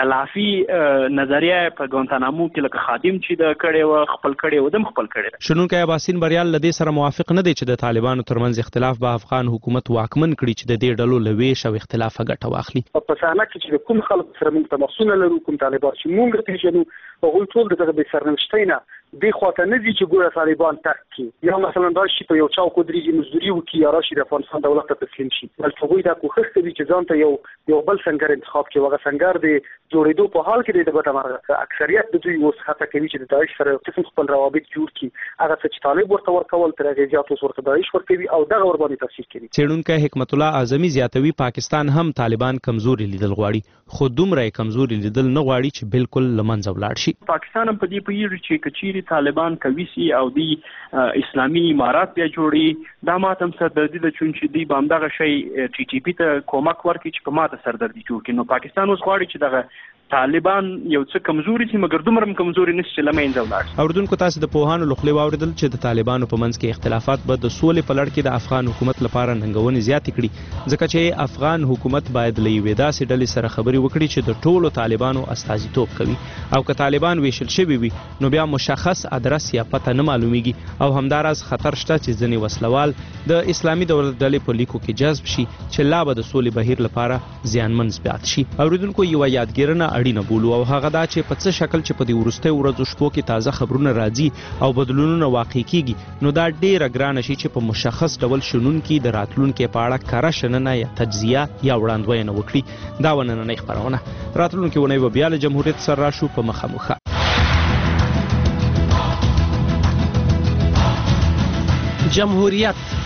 سلافي نظریه په ګوانتانامو کې لکه خادم چې د کړی و خپل کړی و دم خپل کړی. شنونکی عباسین بریال له دې سره موافق نه دی چې د طالبانو ترمنځ اختلاف به افغان حکومت واکمن کړي چې د دې ډلو له ویش او اختلافه ګټه واخلي. په صحنه کې چې کوم خلک سره موږ تماسونه لرو، کوم طالبان چې موږ پېژنو، هغوی ټول د دغه بې سرنوشتۍ نه دې خواته نه دي چې ګوره طالبان ترک کړي یا مثلا راشي په یو چوک ودرېږي مزدوري وکړي یا راشي د افغانستان دولت ته تسلیم شي، بلکې هغوی دا کوښښ کوي چې ځان ته یو یو بل سنګر انتخاب کړي. هغه سنګر د جوړېدو په حال کې دی. د بدمرغه اکثریت د دوی اوس هڅه کوي چې د داعش سره قسم خپل روابط جوړ کړي. هغه څه چې طالب ورته ورکول تر هغې زیات اوس ورته داعش ورکوي او دغه ورباندې تاثیر کوي. څېړونکی حکمت الله اعظمي زیاتوي پاکستان هم طالبان کمزوري لیدل غواړي، خو دومره یې کمزوري لیدل نه غواړي چې بالکل له منځه ولاړ شي. پاکستان هم په دې پوهېږي چې که چیرې طالبان کوي او دی اسلامي امارات بیا جوړي، دا ماته هم سردردي ده چون چې دوی به همدغه شی ټي ټي پي ته کومک ورکړي چې په ماته سردردي جوړ کړي. نو پاکستان اوس غواړي چې دغه طالبان یو څه کمزوري سي، مګر دومره هم کمزوري نشي چې له منځه ولاړ شي. اورېدونکو تاسو د پوهانو له خولې واورېدل چې د طالبانو په منځ کې اختلافات به د سولې په لړ کې د افغان حکومت لپاره ننګونې زیاتې کړي، ځکه چې افغان حکومت باید له یوې داسې ډلې سره خبرې وکړي چې د ټولو طالبانو استازیتوب کوي، او که طالبان ویشل شوي وي نو بیا مشخص ادرس یا پته نه معلومیږي او همداراز خطر شته چې ځینې وسلوال د اسلامي دولت ډلې په لیکو کې جذب شي چې لا به د سولې بهیر لپاره زیانمن زیات شي. اورېدونکو یوه یادګیرنه اړینه بولو او هغه دا چې په څه شکل چې په دې وروستیو ورځو شپو کې تازه خبرونه راځي او بدلونونه واقع کیږي، نو دا ډیره ګرانه شي چې په مشخص ډول شنونکي د راتلونکي په اړه کره شننه یا تجزیه یا وړاندوینه وکړي. دا ونننۍ خپرونه. راتلونکي اونۍ به بیا له جمهوریت سره راشو په مخامخ. جمهوریت